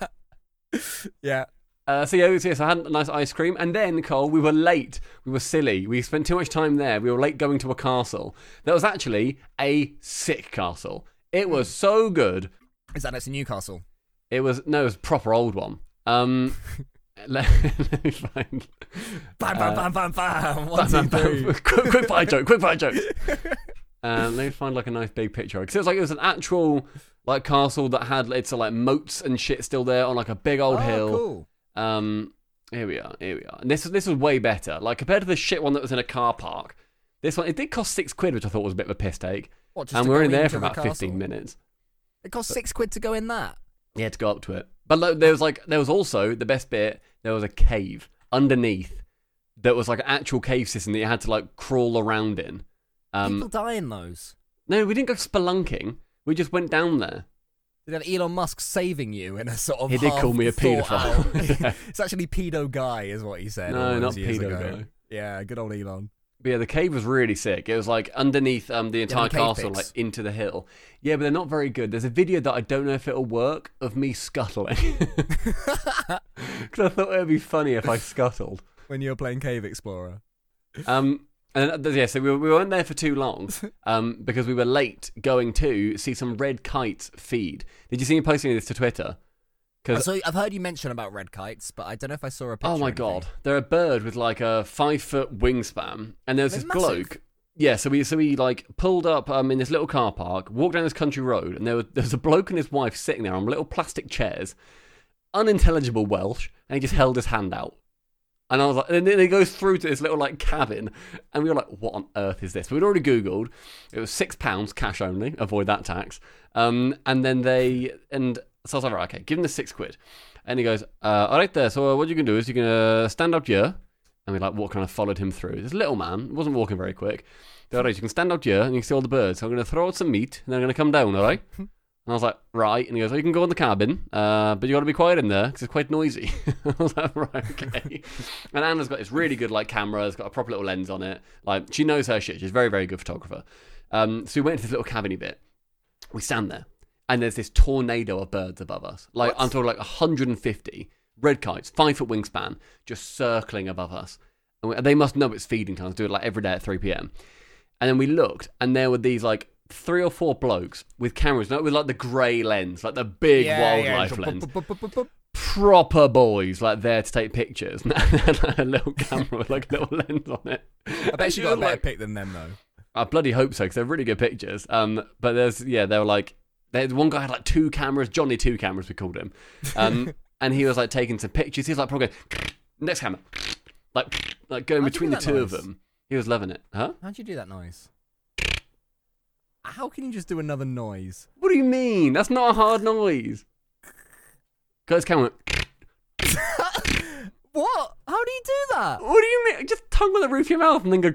Yeah. So I had a nice ice cream, and then Cole, we were late. We were silly. We spent too much time there. We were late going to a castle that was actually a sick castle. It was so good. Is that next to Newcastle? It was a proper old one. Let me find. Bam, bam, bam, bam, bam. 1, 2, 3. Quick fire joke. Let me find like a nice big picture because it was an actual like castle that had like moats and shit still there on like a big old hill. Cool. Here we are. And this was way better. Like compared to the shit one that was in a car park. This one, it did cost £6, which I thought was a bit of a piss take. And we were in there for about 15 minutes. It cost £6 to go in that. Yeah, to go up to it. But there was also the best bit. There was a cave underneath that was like an actual cave system that you had to like crawl around in. People die in those. No, we didn't go spelunking. We just went down there. Did have Elon Musk saving you in a sort of He did call me a paedophile. It's actually pedo guy, is what he said. No, not pedo guy. Yeah, good old Elon. But yeah, the cave was really sick. It was like underneath the entire castle, pics. like into the hill. Yeah, but they're not very good. There's a video that I don't know if it'll work of me scuttling. Because I thought it would be funny if I scuttled. When you were playing Cave Explorer. And yeah, so we weren't there for too long because we were late going to see some red kites feed. Did you see me posting this to Twitter? So I've heard you mention about red kites, but I don't know if I saw a picture. Oh my god, they're a bird with like a 5-foot wingspan, and there was this bloke. Yeah, so we like pulled up in this little car park, walked down this country road, and there was a bloke and his wife sitting there on little plastic chairs, unintelligible Welsh, and he just held his hand out. And I was like, and then he goes through to this little like cabin, and we were like, what on earth is this? We'd already Googled. It was £6 cash only, avoid that tax. And then so I was like, right, okay, give him the £6. And he goes, all right there, so what you can do is you can stand up here. And we like what kind of followed him through. This little man wasn't walking very quick. All right, you can stand out here and you can see all the birds. So I'm going to throw out some meat and then I'm going to come down, all right? And I was like, right. And he goes, you can go in the cabin, but you got to be quiet in there because it's quite noisy. I was like, right, okay. And Anna's got this really good like camera. It's got a proper little lens on it. Like she knows her shit. She's a very, very good photographer. So we went into this little cabin-y bit. We stand there and there's this tornado of birds above us. Like I'm talking like 150 red kites, 5-foot wingspan, just circling above us. And they must know it's feeding time. Do it like every day at 3 p.m. And then we looked, and there were these like 3 or 4 blokes with cameras, not with like the grey lens, like the big wildlife lens. Proper boys, like there to take pictures. Like a little camera with like a little lens on it. I bet you got a better pic than them though. I bloody hope so, because they're really good pictures. But they were like, there's one guy had like 2 cameras, Johnny 2 cameras we called him. And he was like taking some pictures. He was like probably going, next camera, like going between the two of them. He was loving it. Huh? How'd you do that noise? How can you just do another noise? What do you mean? That's not a hard noise. Go to camera. What? How do you do that? What do you mean? Just tongue on the roof of your mouth and then go.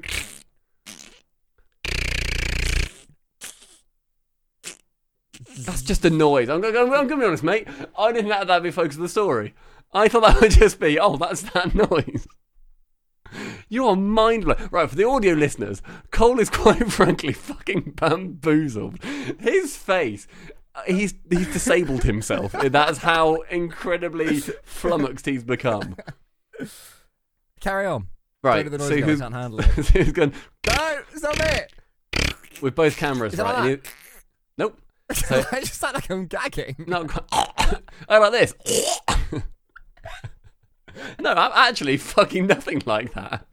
That's just a noise. I'm going to be honest, mate. I didn't think that'd be the focus of the story. I thought that would just be, that's that noise. You are mind blown. Right, for the audio listeners, Cole is quite frankly fucking bamboozled. His face, he's disabled himself. That's how incredibly flummoxed he's become. Carry on. Right, the noise so I can't handle it. So he's going, no, stop it! With both cameras, right? Like nope. So, I just sound like I'm gagging. No, I like this. No, I'm actually fucking nothing like that.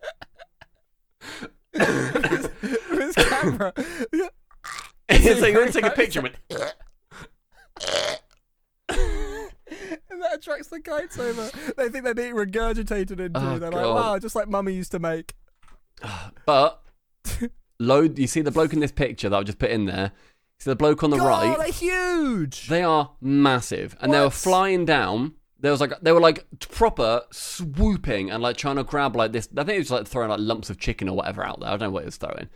With his camera. So you want to take a picture of it. And that attracts the kites over. They think they're being regurgitated into. They're God. like, wow, just like Mummy used to make. But, you see the bloke in this picture that I've just put in there? See the bloke on the right? They're huge! They are massive. And they were flying down. They were like proper swooping and like trying to grab like this. I think it was like throwing like lumps of chicken or whatever out there. I don't know what it was throwing.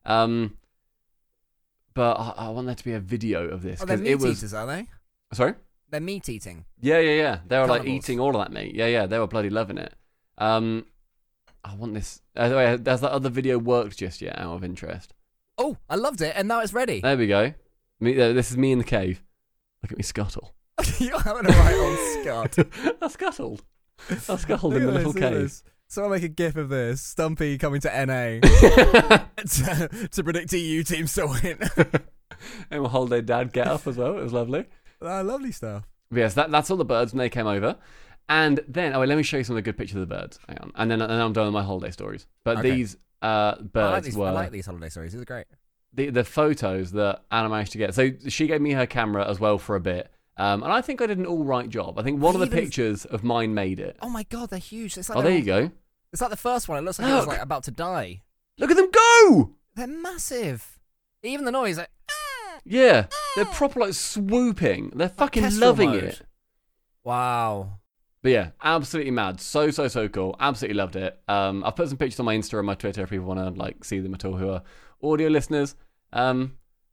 But I want there to be a video of this. They're meat eaters, are they? Sorry? They're meat eating. Yeah. They were like Cannibals. eating all of that meat. Yeah. They were bloody loving it. I want this. Has that other video worked just yet out of interest? Oh, I loved it, and now it's ready. There we go. This is me in the cave. Look at me scuttle. You're having a right on Scott. I scuttled in the little cave. So I'll make a gif of this. Stumpy coming to NA to predict EU teams to win. And we'll hold their dad get up as well. It was lovely. Lovely stuff. But yes, that's all the birds when they came over. And then, let me show you some of the good pictures of the birds. Hang on. And then I'm done with my holiday stories. But okay. These birds I like these holiday stories. These are great. The photos that Anna managed to get. So she gave me her camera as well for a bit. And I think I did an all right job. I think one of the pictures of mine made it. Oh my god, they're huge. It's like there you go. It's like the first one. It looks like it was like about to die. Look at them go! They're massive. Even the noise, like. Yeah, they're proper like swooping. They're fucking loving it. Wow. But yeah, absolutely mad. So cool. Absolutely loved it. I've put some pictures on my Insta and my Twitter if people want to like see them at all who are audio listeners.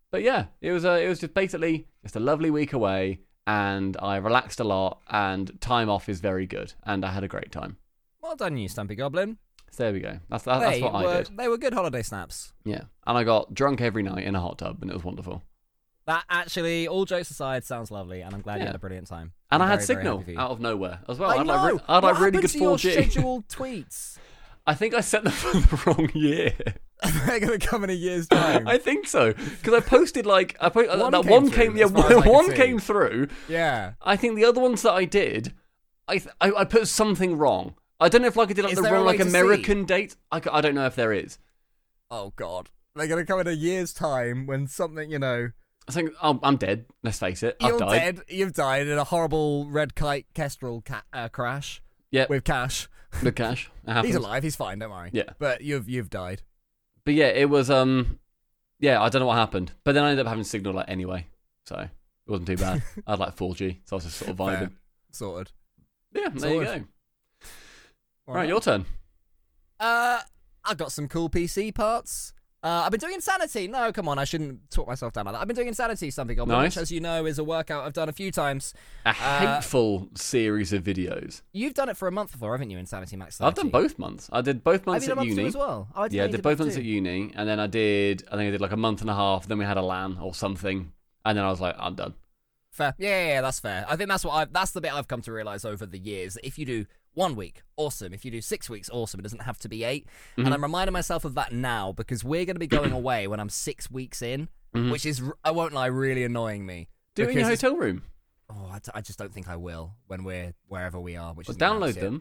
But yeah, it was just basically just a lovely week away, and I relaxed a lot, and time off is very good, and I had a great time. Well done, you Stumpy Goblin. So there we go. That's what I did. They were good holiday snaps. Yeah, and I got drunk every night in a hot tub, and it was wonderful. That actually, all jokes aside, sounds lovely, and I'm glad you had a brilliant time. And I had signal out of nowhere as well. I had what really good 4G. Your scheduled tweets? I think I set them for the wrong year. They're going to come in a year's time. I think so, because I posted one came through. Yeah. I think the other ones that I did, I put something wrong. I don't know if I did the wrong American date. I don't know if there is. Oh God, they're going to come in a year's time when something, I think I'm dead. Let's face it, I've died. Dead. You've died in a horrible red kite kestrel crash. Yeah, with Cash. With Cash, he's alive. He's fine. Don't worry. Yeah, but you've died. But yeah, it was I don't know what happened. But then I ended up having signal anyway, so it wasn't too bad. I had 4G, so I was just sort of vibing. Fair. Sorted. Yeah, there you go. Right, your turn. I got some cool PC parts. I've been doing Insanity. No, come on, I shouldn't talk myself down like that. I've been doing Insanity, something which, as you know, is a workout I've done a few times. A hateful series of videos. You've done it for a month before, haven't you, Insanity Max 30? I've done both months. I did both months at uni. As well? I did both months at uni, and then I think I did like a month and a half. Then we had a LAN or something, and then I was like, I'm done. Fair. Yeah, that's fair. I think that's the bit I've come to realise over the years. That if you do 1 week, awesome. If you do 6 weeks, awesome. It doesn't have to be 8. Mm-hmm. And I'm reminding myself of that now because we're going to be going away when I'm 6 weeks in, which is, I won't lie, really annoying me. Do it in your hotel room. Oh, I just don't think I will when we're wherever we are. Which is download them.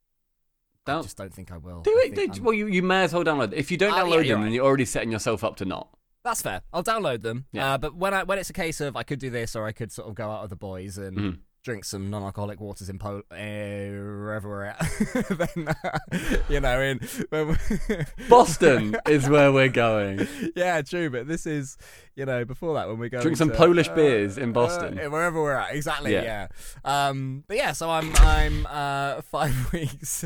I just don't think I will. Do it. Well, you may as well download them. If you don't download them, then you're already setting yourself up to not. That's fair. I'll download them. Yeah. But when it's a case of I could do this or I could sort of go out with the boys and drink some non-alcoholic waters in wherever we're at, then, Boston is where we're going. Yeah, true. But this is, before that when we go drink some Polish beers in Boston, wherever we're at. Exactly. Yeah. But yeah, so I'm 5 weeks.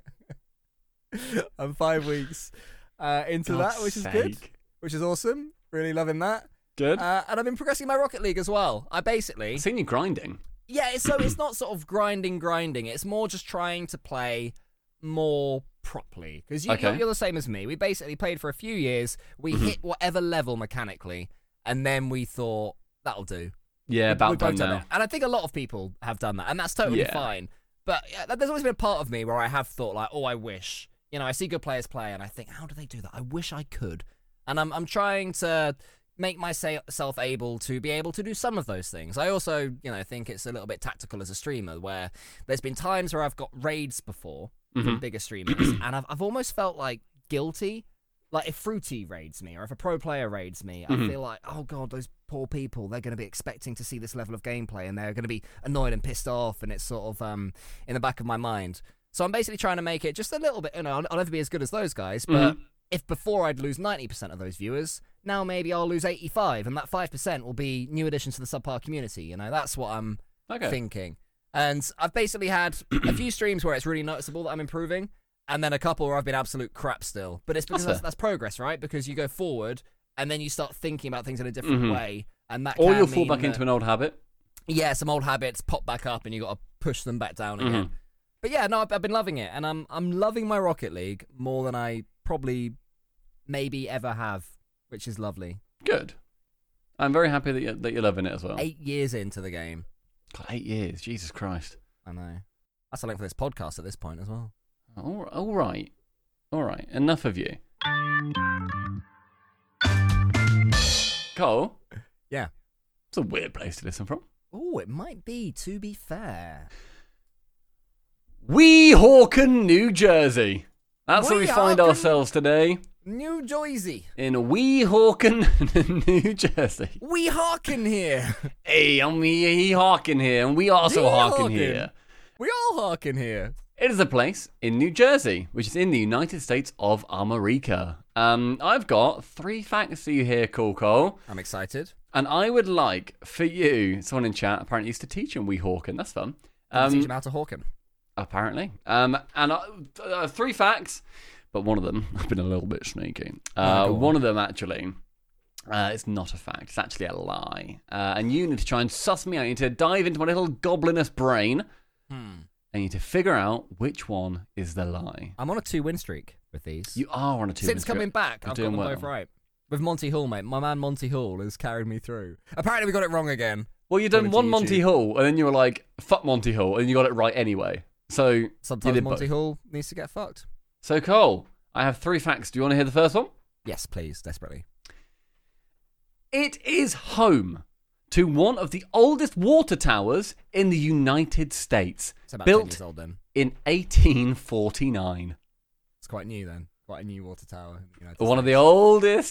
I'm 5 weeks into that, which is good. Which is awesome. Really loving that. Good. And I've been progressing my Rocket League as well. I've seen you grinding. Yeah, it's not sort of grinding. It's more just trying to play more properly. Because you're the same as me. We basically played for a few years. We hit whatever level mechanically. And then we thought, that'll do. Yeah, about done now. And I think a lot of people have done that. And that's totally fine. But there's always been a part of me where I have thought, like, oh, I wish. I see good players play. And I think, how do they do that? I wish I could. And I'm trying to make myself able to do some of those things. I also, think it's a little bit tactical as a streamer, where there's been times where I've got raids before from bigger streamers, and I've almost felt like guilty. Like if Fruity raids me, or if a pro player raids me, I feel like, oh God, those poor people, they're going to be expecting to see this level of gameplay, and they're going to be annoyed and pissed off, and it's sort of in the back of my mind. So I'm basically trying to make it just a little bit, I'll never be as good as those guys, but if before I'd lose 90% of those viewers, now maybe I'll lose 85%, and that 5% will be new additions to the subpar community. That's what I'm thinking. And I've basically had a few streams where it's really noticeable that I'm improving, and then a couple where I've been absolute crap still. But it's because that's progress, right? Because you go forward, and then you start thinking about things in a different way, and that or you'll fall back into an old habit. Yeah, some old habits pop back up, and you got to push them back down again. But yeah, no, I've been loving it, and I'm loving my Rocket League more than I probably maybe ever have, which is lovely. Good. I'm very happy that you're loving it as well. 8 years into the game. God, 8 years. Jesus Christ. I know. That's the length of this podcast at this point as well. All right. Enough of you. Cole? Yeah. It's a weird place to listen from. Oh, it might be, to be fair. Weehawken, New Jersey. That's where we find ourselves today. New Jersey. In Weehawken, New Jersey. Weehawken here. Hey, I'm Weehawken here, and we also Hawken here. We all Hawken here. It is a place in New Jersey, which is in the United States of America. I've got 3 facts for you here, Cole. I'm excited. And I would like for you, someone in chat apparently used to teach in Weehawken. That's fun. Teach him how to Hawken. Apparently. And 3 facts, but one of them, I've been a little bit sneaky. One of them, actually, It's not a fact. It's actually a lie. And you need to try and suss me out. You need to dive into my little goblinous brain. And you need to figure out which one is the lie. I'm on a 2-win streak with these. You are on a 2-win streak. Since coming back, I've got them both right. With Monty Hall, mate. My man Monty Hall has carried me through. Apparently we got it wrong again. Well, you done one Monty Hall, and then you were like, fuck Monty Hall, and you got it right anyway. So sometimes Monty Hall needs to get fucked. So, Cole, I have 3 facts. Do you want to hear the first one? Yes, please, desperately. It is home to one of the oldest water towers in the United States. It's about built 10 years old then. In 1849. It's quite new then. Quite a new water tower in the United One States. of the oldest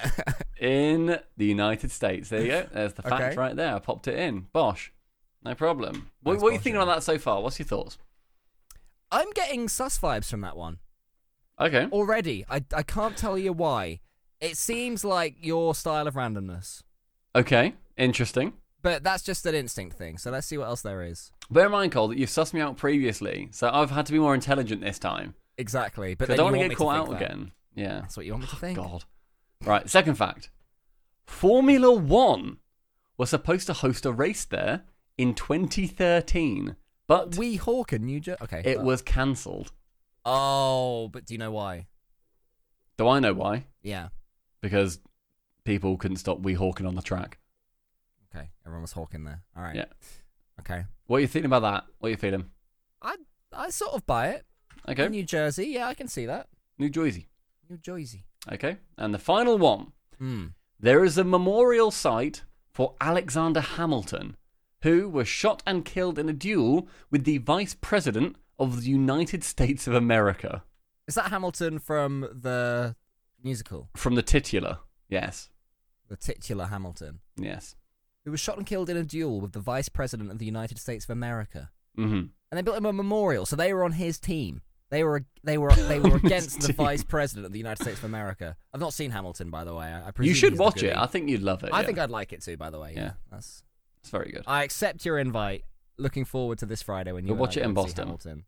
in the United States. There you go. There's the fact right there. I popped it in. Bosh. No problem. What are you thinking about that so far? What's your thoughts? I'm getting sus vibes from that one. Okay. Already. I can't tell you why. It seems like your style of randomness. Okay. Interesting. But that's just an instinct thing. So let's see what else there is. Bear in mind, Cole, that you've sussed me out previously. So I've had to be more intelligent this time. Exactly. But I don't want to get caught out again. Yeah. That's what you want me to think. God. Right. Second fact. Formula One was supposed to host a race there in 2013. But Weehawken, New Jersey. Okay. It was cancelled. Oh, but do you know why? Do I know why? Yeah. Because people couldn't stop Weehawken on the track. Okay. Everyone was hawking there. All right. Yeah. Okay. What are you thinking about that? What are you feeling? I sort of buy it. Okay. New Jersey. Yeah, I can see that. New Jersey. New Jersey. Okay. And the final one. There is a memorial site for Alexander Hamilton, who was shot and killed in a duel with the Vice President of the United States of America. Is that Hamilton from the musical? From the titular, yes. The titular Hamilton? Yes. Who was shot and killed in a duel with the Vice President of the United States of America. Mm-hmm. And they built him a memorial, so they were on his team. They were against the Vice President of the United States of America. I've not seen Hamilton, by the way. I presume you should watch it. I think you'd love it. I think I'd like it too, by the way. Yeah. That's very good. I accept your invite. Looking forward to this Friday when you watch it in Boston. Hamilton.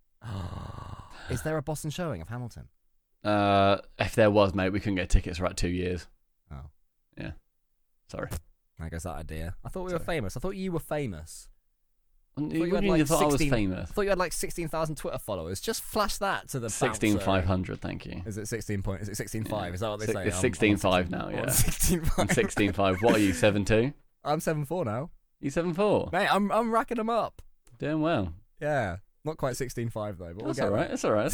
Is there a Boston showing of Hamilton? If there was, mate, we couldn't get tickets for about 2 years. Oh. Yeah. Sorry. I guess that idea. I thought we were famous. I thought you were famous. You thought I was famous. I thought you had like 16,000 Twitter followers. Just flash that to the 16,500, thank you. Is it 16.5? Is it 16.5? Yeah. Is that what they say? It's 16.5 now, yeah. 16.5. I'm 16.5. What are you, 7.2? I'm 7.4 now. You 7.4? Mate, I'm racking them up. Doing well. Yeah. Not quite 16.5 though, but That's all right. That's all right.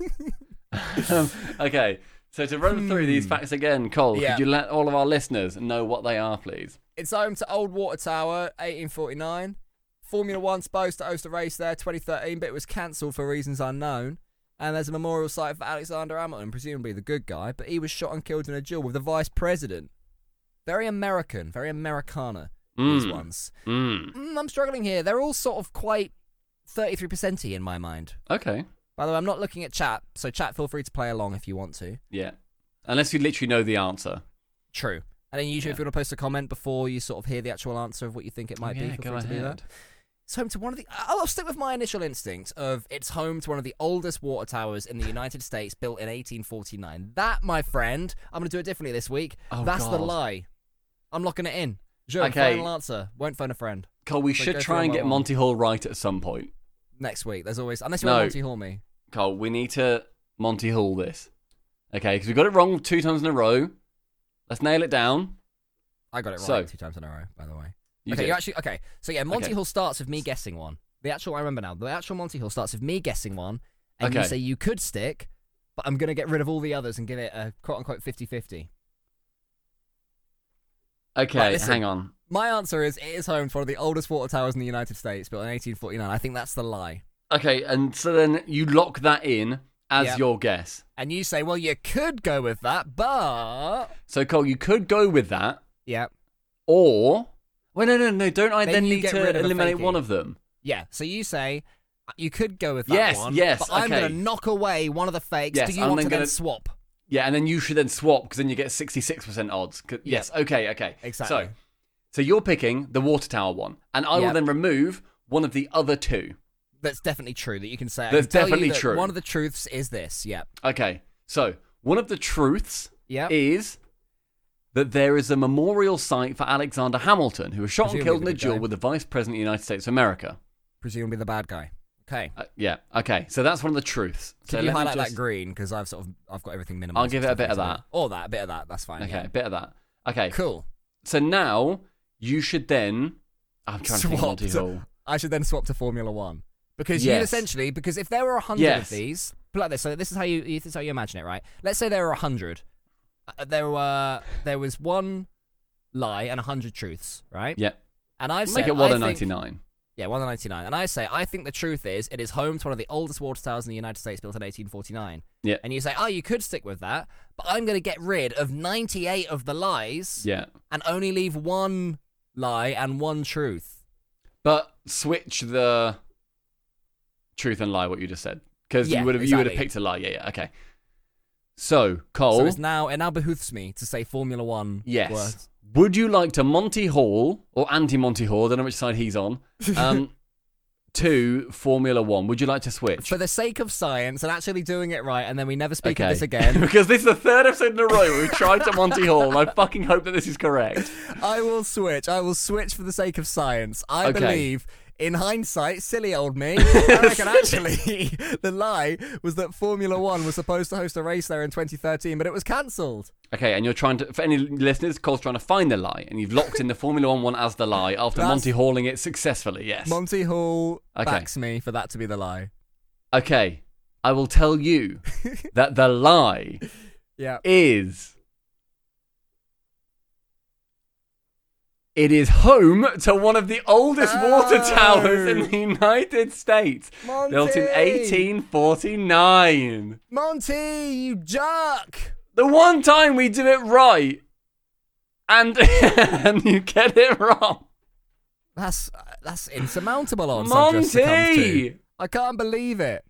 Okay, so to run through these facts again, Cole, could you let all of our listeners know what they are, please? It's home to Old Water Tower, 1849. Formula One supposed to host a race there 2013, but it was cancelled for reasons unknown. And there's a memorial site for Alexander Hamilton, presumably the good guy, but he was shot and killed in a duel with the Vice President. Very American, very Americana, these ones. I'm struggling here. They're all sort of quite 33%y in my mind. Okay. By the way, I'm not looking at chat, so chat, feel free to play along if you want to. Yeah. Unless you literally know the answer. Tree. And then usually if you want to post a comment before you sort of hear the actual answer of what you think it might be, feel free to do that. It's home to one of the... I'll stick with my initial instinct of it's home to one of the oldest water towers in the United States, built in 1849. That, my friend, I'm going to do it differently this week. That's the lie. I'm locking it in. Final answer. Won't phone a friend. Cole, we should try and get Monty Hall right at some point. Next week. There's always... Unless you want Monty Hall me. Cole, we need to Monty Hall this. Okay, because we got it wrong 2 times in a row. Let's nail it down. I got it right 2 times in a row, by the way. So yeah, Monty Hall starts with me guessing one. I remember now. The actual Monty Hall starts with me guessing one, and you say you could stick, but I'm going to get rid of all the others and give it a quote-unquote 50-50. Okay, right, hang on. My answer is it is home to one of the oldest water towers in the United States, built in 1849. I think that's the lie. Okay, and so then you lock that in as your guess. And you say, well, you could go with that, but... So, Cole, you could go with that. Yeah. Or... Well, no. Don't I then need to eliminate one of them? Yeah. So you say you could go with that one. Yes. But I'm going to knock away one of the fakes. Yes, do you want to then swap? Yeah, and then you should then swap because then you get 66% odds. Yes. Okay. Exactly. So you're picking the water tower one, and I will then remove one of the other 2. That's definitely true. That you can say. That's definitely true. One of the truths is this. Yeah. Okay. So one of the truths is that there is a memorial site for Alexander Hamilton, who was shot and killed in a duel with the Vice President of the United States of America. Presumably the bad guy. Okay. Yeah. Okay. So that's one of the truths. Can you highlight that green? Because I've got everything minimized. I'll give it a bit of that. Or that, a bit of that. That's fine. Okay, yeah. a bit of that. Okay. Cool. So now you should then. I'm trying to think Monty Hall. I should then swap to Formula One because you essentially if there were 100 of these, put it like this. So this is how you imagine it, right? Let's say there were 100. There was one lie and 100 truths, right? Yeah. And I've make it 1 and 99. Yeah, 1 and 99. And I think the truth is it is home to one of the oldest water towers in the United States, built in 1849. Yeah. And you say, you could stick with that, but I'm going to get rid of 98 of the lies. Yeah. And only leave one lie and one truth. But switch the truth and lie, what you just said, because you would have picked a lie. Yeah. Okay. So Cole. So it now behooves me to say Formula One. Yes. Words. Would you like to Monty Hall or anti-Monty Hall? I don't know which side he's on. To Formula One. Would you like to switch? For the sake of science and actually doing it right, and then we never speak of this again. Because this is the third episode in a row where we've tried to Monty Hall, and I fucking hope that this is correct. I will switch for the sake of science. I believe, in hindsight, silly old me, I reckon actually the lie was that Formula One was supposed to host a race there in 2013, but it was cancelled. Okay, and you're trying to, for any listeners, Cole's trying to find the lie, and you've locked in the Formula One as the lie after Monty Halling it successfully, yes. Monty Hall backs me for that to be the lie. Okay, I will tell you that the lie is... It is home to one of the oldest water towers in the United States. Monty! Built in 1849. Monty, you jerk! The one time we do it right, and and you get it wrong. That's insurmountable on Monty! I can't believe it.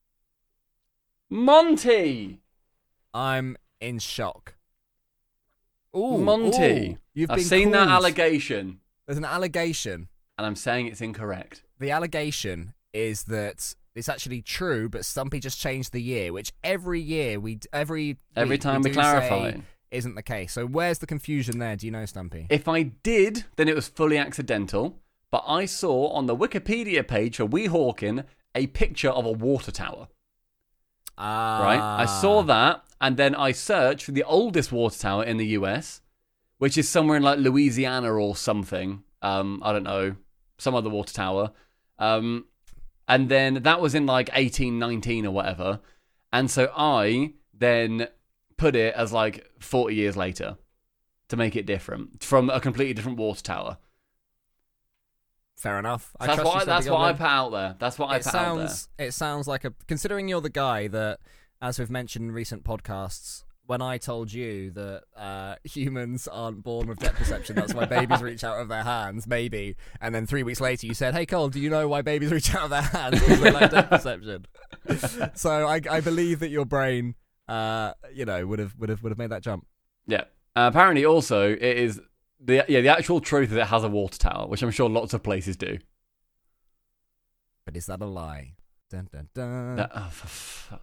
Monty! I'm in shock. Ooh, Monty. I've seen that allegation. There's an allegation. And I'm saying it's incorrect. The allegation is that it's actually true, but Stumpy just changed the year, which every time we clarify isn't the case. So where's the confusion there? Do you know, Stumpy? If I did, then it was fully accidental. But I saw on the Wikipedia page for Weehawken a picture of a water tower. Right? I saw that, and then I searched for the oldest water tower in the US, which is somewhere in like Louisiana or something. I don't know, some other water tower. And then that was in like 1819 or whatever. And so I then put it as like 40 years later to make it different from a completely different water tower. Fair enough. That's what I put out there. That's what I put out there. It sounds like considering you're the guy that, as we've mentioned in recent podcasts, when I told you that humans aren't born with depth perception, that's why babies reach out of their hands, maybe. And then 3 weeks later you said, hey, Cole, do you know why babies reach out of their hands? Because they lack depth perception. So I believe that your brain, would have made that jump. Yeah. Apparently also, it is... The actual truth is it has a water tower, which I'm sure lots of places do. But is that a lie? Dun, dun, dun. For fuck.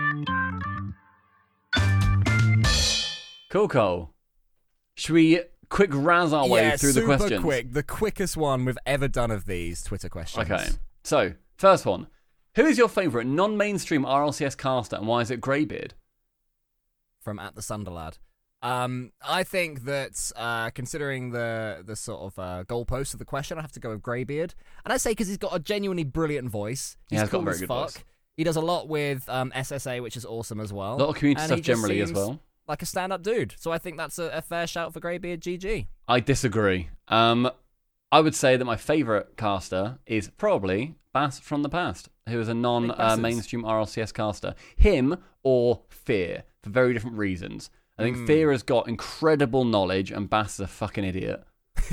Cool, Cole. Should we quick razz our way through the questions? Super quick. The quickest one we've ever done of these Twitter questions. Okay. So, first one. Who is your favourite non-mainstream RLCS caster, and why is it Greybeard? From @theSunderlad. I think that considering the sort of goalpost of the question, I have to go with Greybeard, and I say because he's got a genuinely brilliant voice. He's cool got a very good voice. He does a lot with SSA, which is awesome as well. A lot of community stuff generally as well. Like a stand-up dude, so I think that's a fair shout for Greybeard. GG. I disagree. I would say that my favourite caster is probably Bass from the Past, who is a non-mainstream RLCS caster. Him or Fear, for very different reasons. I think Fear has got incredible knowledge, and Bass is a fucking idiot.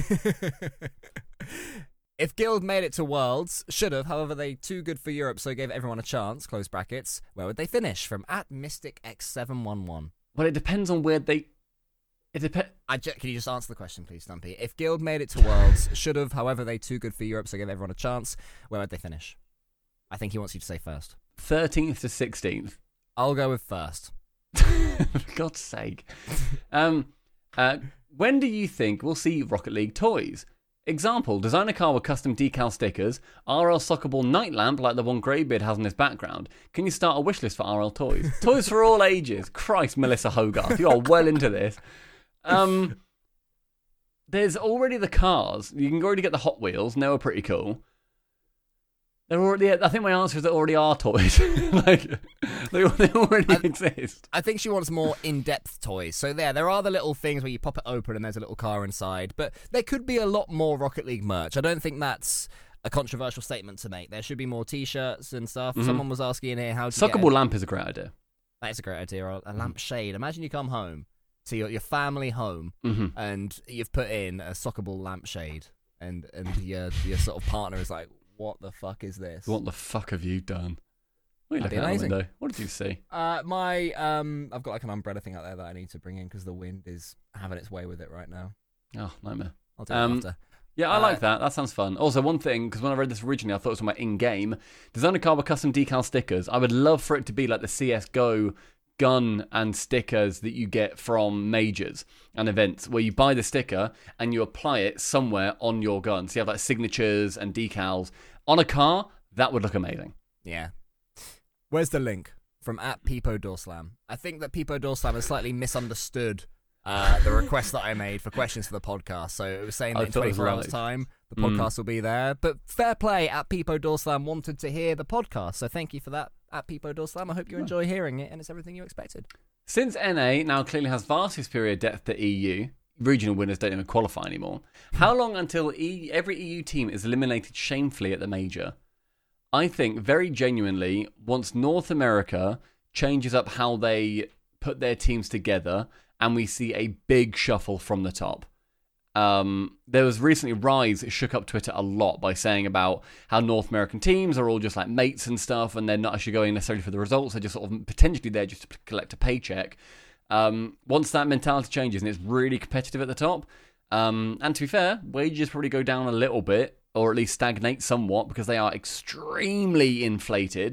If Guild made it to Worlds, should have, however, they too good for Europe, so gave everyone a chance, close brackets, where would they finish? From @MysticX711. Well, it depends on where they... Can you just answer the question, please, Stumpy? If Guild made it to Worlds, should have, however, they too good for Europe, so gave everyone a chance, where would they finish? I think he wants you to say first. 13th to 16th. I'll go with first. For God's sake. when do you think we'll see Rocket League toys? Example, design a car with custom decal stickers, RL Sockable night lamp like the one Greybeard has in his background. Can you start a wish list for RL toys? Toys for all ages. Christ, Melissa Hogarth, you are well into this. There's already the cars. You can already get the Hot Wheels, and they were pretty cool. They're already. I think my answer is there already are toys. They already exist. I think she wants more in-depth toys. So there are the little things where you pop it open and there's a little car inside. But there could be a lot more Rocket League merch. I don't think that's a controversial statement to make. There should be more T-shirts and stuff. Mm-hmm. Someone was asking in here how to Suckable lamp is a great idea. That is a great idea. Or a lampshade. Imagine you come home to your family home and you've put in a Suckable lampshade and your sort of partner is like, what the fuck is this? What the fuck have you done? What are you looking out the window? What did you see? I've got like an umbrella thing out there that I need to bring in because the wind is having its way with it right now. Oh, nightmare. I'll do it after. Yeah, I like that. That sounds fun. Also, one thing, because when I read this originally, I thought it was about in-game. Design a car with custom decal stickers. I would love for it to be like the CSGO gun and stickers that you get from majors and events, where you buy the sticker and you apply it somewhere on your gun. So you have like signatures and decals on a car. That would look amazing. Yeah. Where's the link? From @PeepoDoorSlam. I think that PeepoDoorSlam has slightly misunderstood the request that I made for questions for the podcast. So it was saying that in 24 hours' time, the podcast will be there. But fair play, @PeepoDoorSlam wanted to hear the podcast. So thank you for that, @PeepoDoorSlam. I hope you enjoy hearing it and it's everything you expected. Since NA now clearly has vastly superior depth to EU, regional winners don't even qualify anymore. How long until every EU team is eliminated shamefully at the major? I think very genuinely, once North America changes up how they put their teams together and we see a big shuffle from the top. There was recently Rise shook up Twitter a lot by saying about how North American teams are all just like mates and stuff and they're not actually going necessarily for the results. They're just sort of potentially there just to collect a paycheck. Once that mentality changes and it's really competitive at the top, and to be fair, wages probably go down a little bit, or at least stagnate somewhat because they are extremely inflated,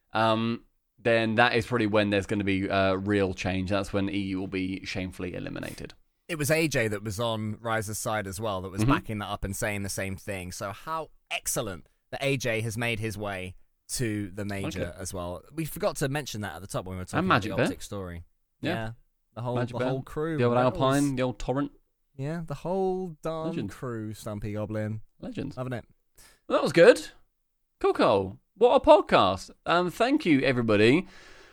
then that is probably when there's going to be real change. That's when EU will be shamefully eliminated. It was AJ that was on Rise's side as well that was backing that up and saying the same thing. So how excellent that AJ has made his way to the major as well. We forgot to mention that at the top when we were talking about the Optic story. Yeah. The whole crew. The old Alpine, the old Torrent. Yeah, the whole darn crew, Stumpy Goblin. Legends. Loving it. Well, that was good. Cool. What a podcast. Thank you, everybody.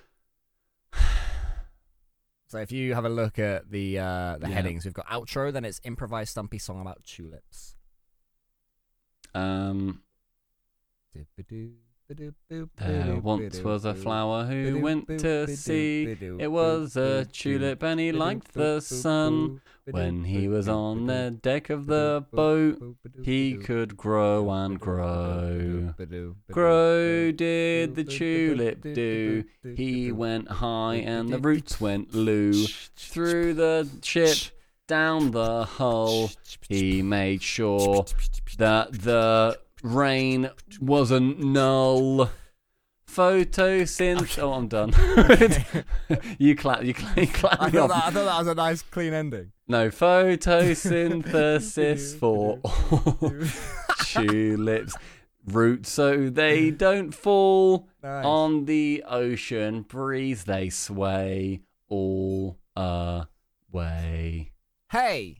So if you have a look at the headings, we've got outro, then it's improvised Stumpy song about tulips. There once was a flower who went to sea. It was a tulip and he liked the sun. When he was on the deck of the boat, he could grow and grow. Grow did the tulip do. He went high and the roots went low. Through the ship, down the hull, he made sure that the rain wasn't null. Photosynthesis. Oh, I'm done. You clap. I thought that was a nice clean ending. No, photosynthesis for all tulips. Roots so they don't fall on the ocean breeze. They sway all away. Hey.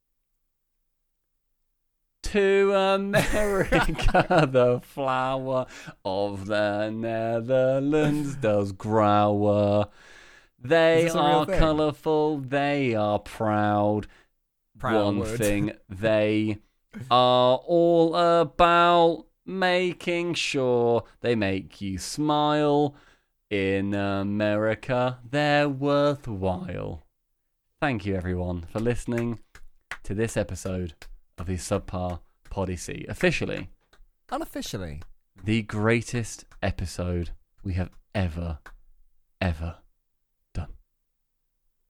To America, the flower of the Netherlands does grow. They are colourful, they are proud. One thing they are all about, making sure they make you smile. In America, they're worthwhile. Thank you, everyone, for listening to this episode of the Subpar Podyssey. Officially. Unofficially. The greatest episode we have ever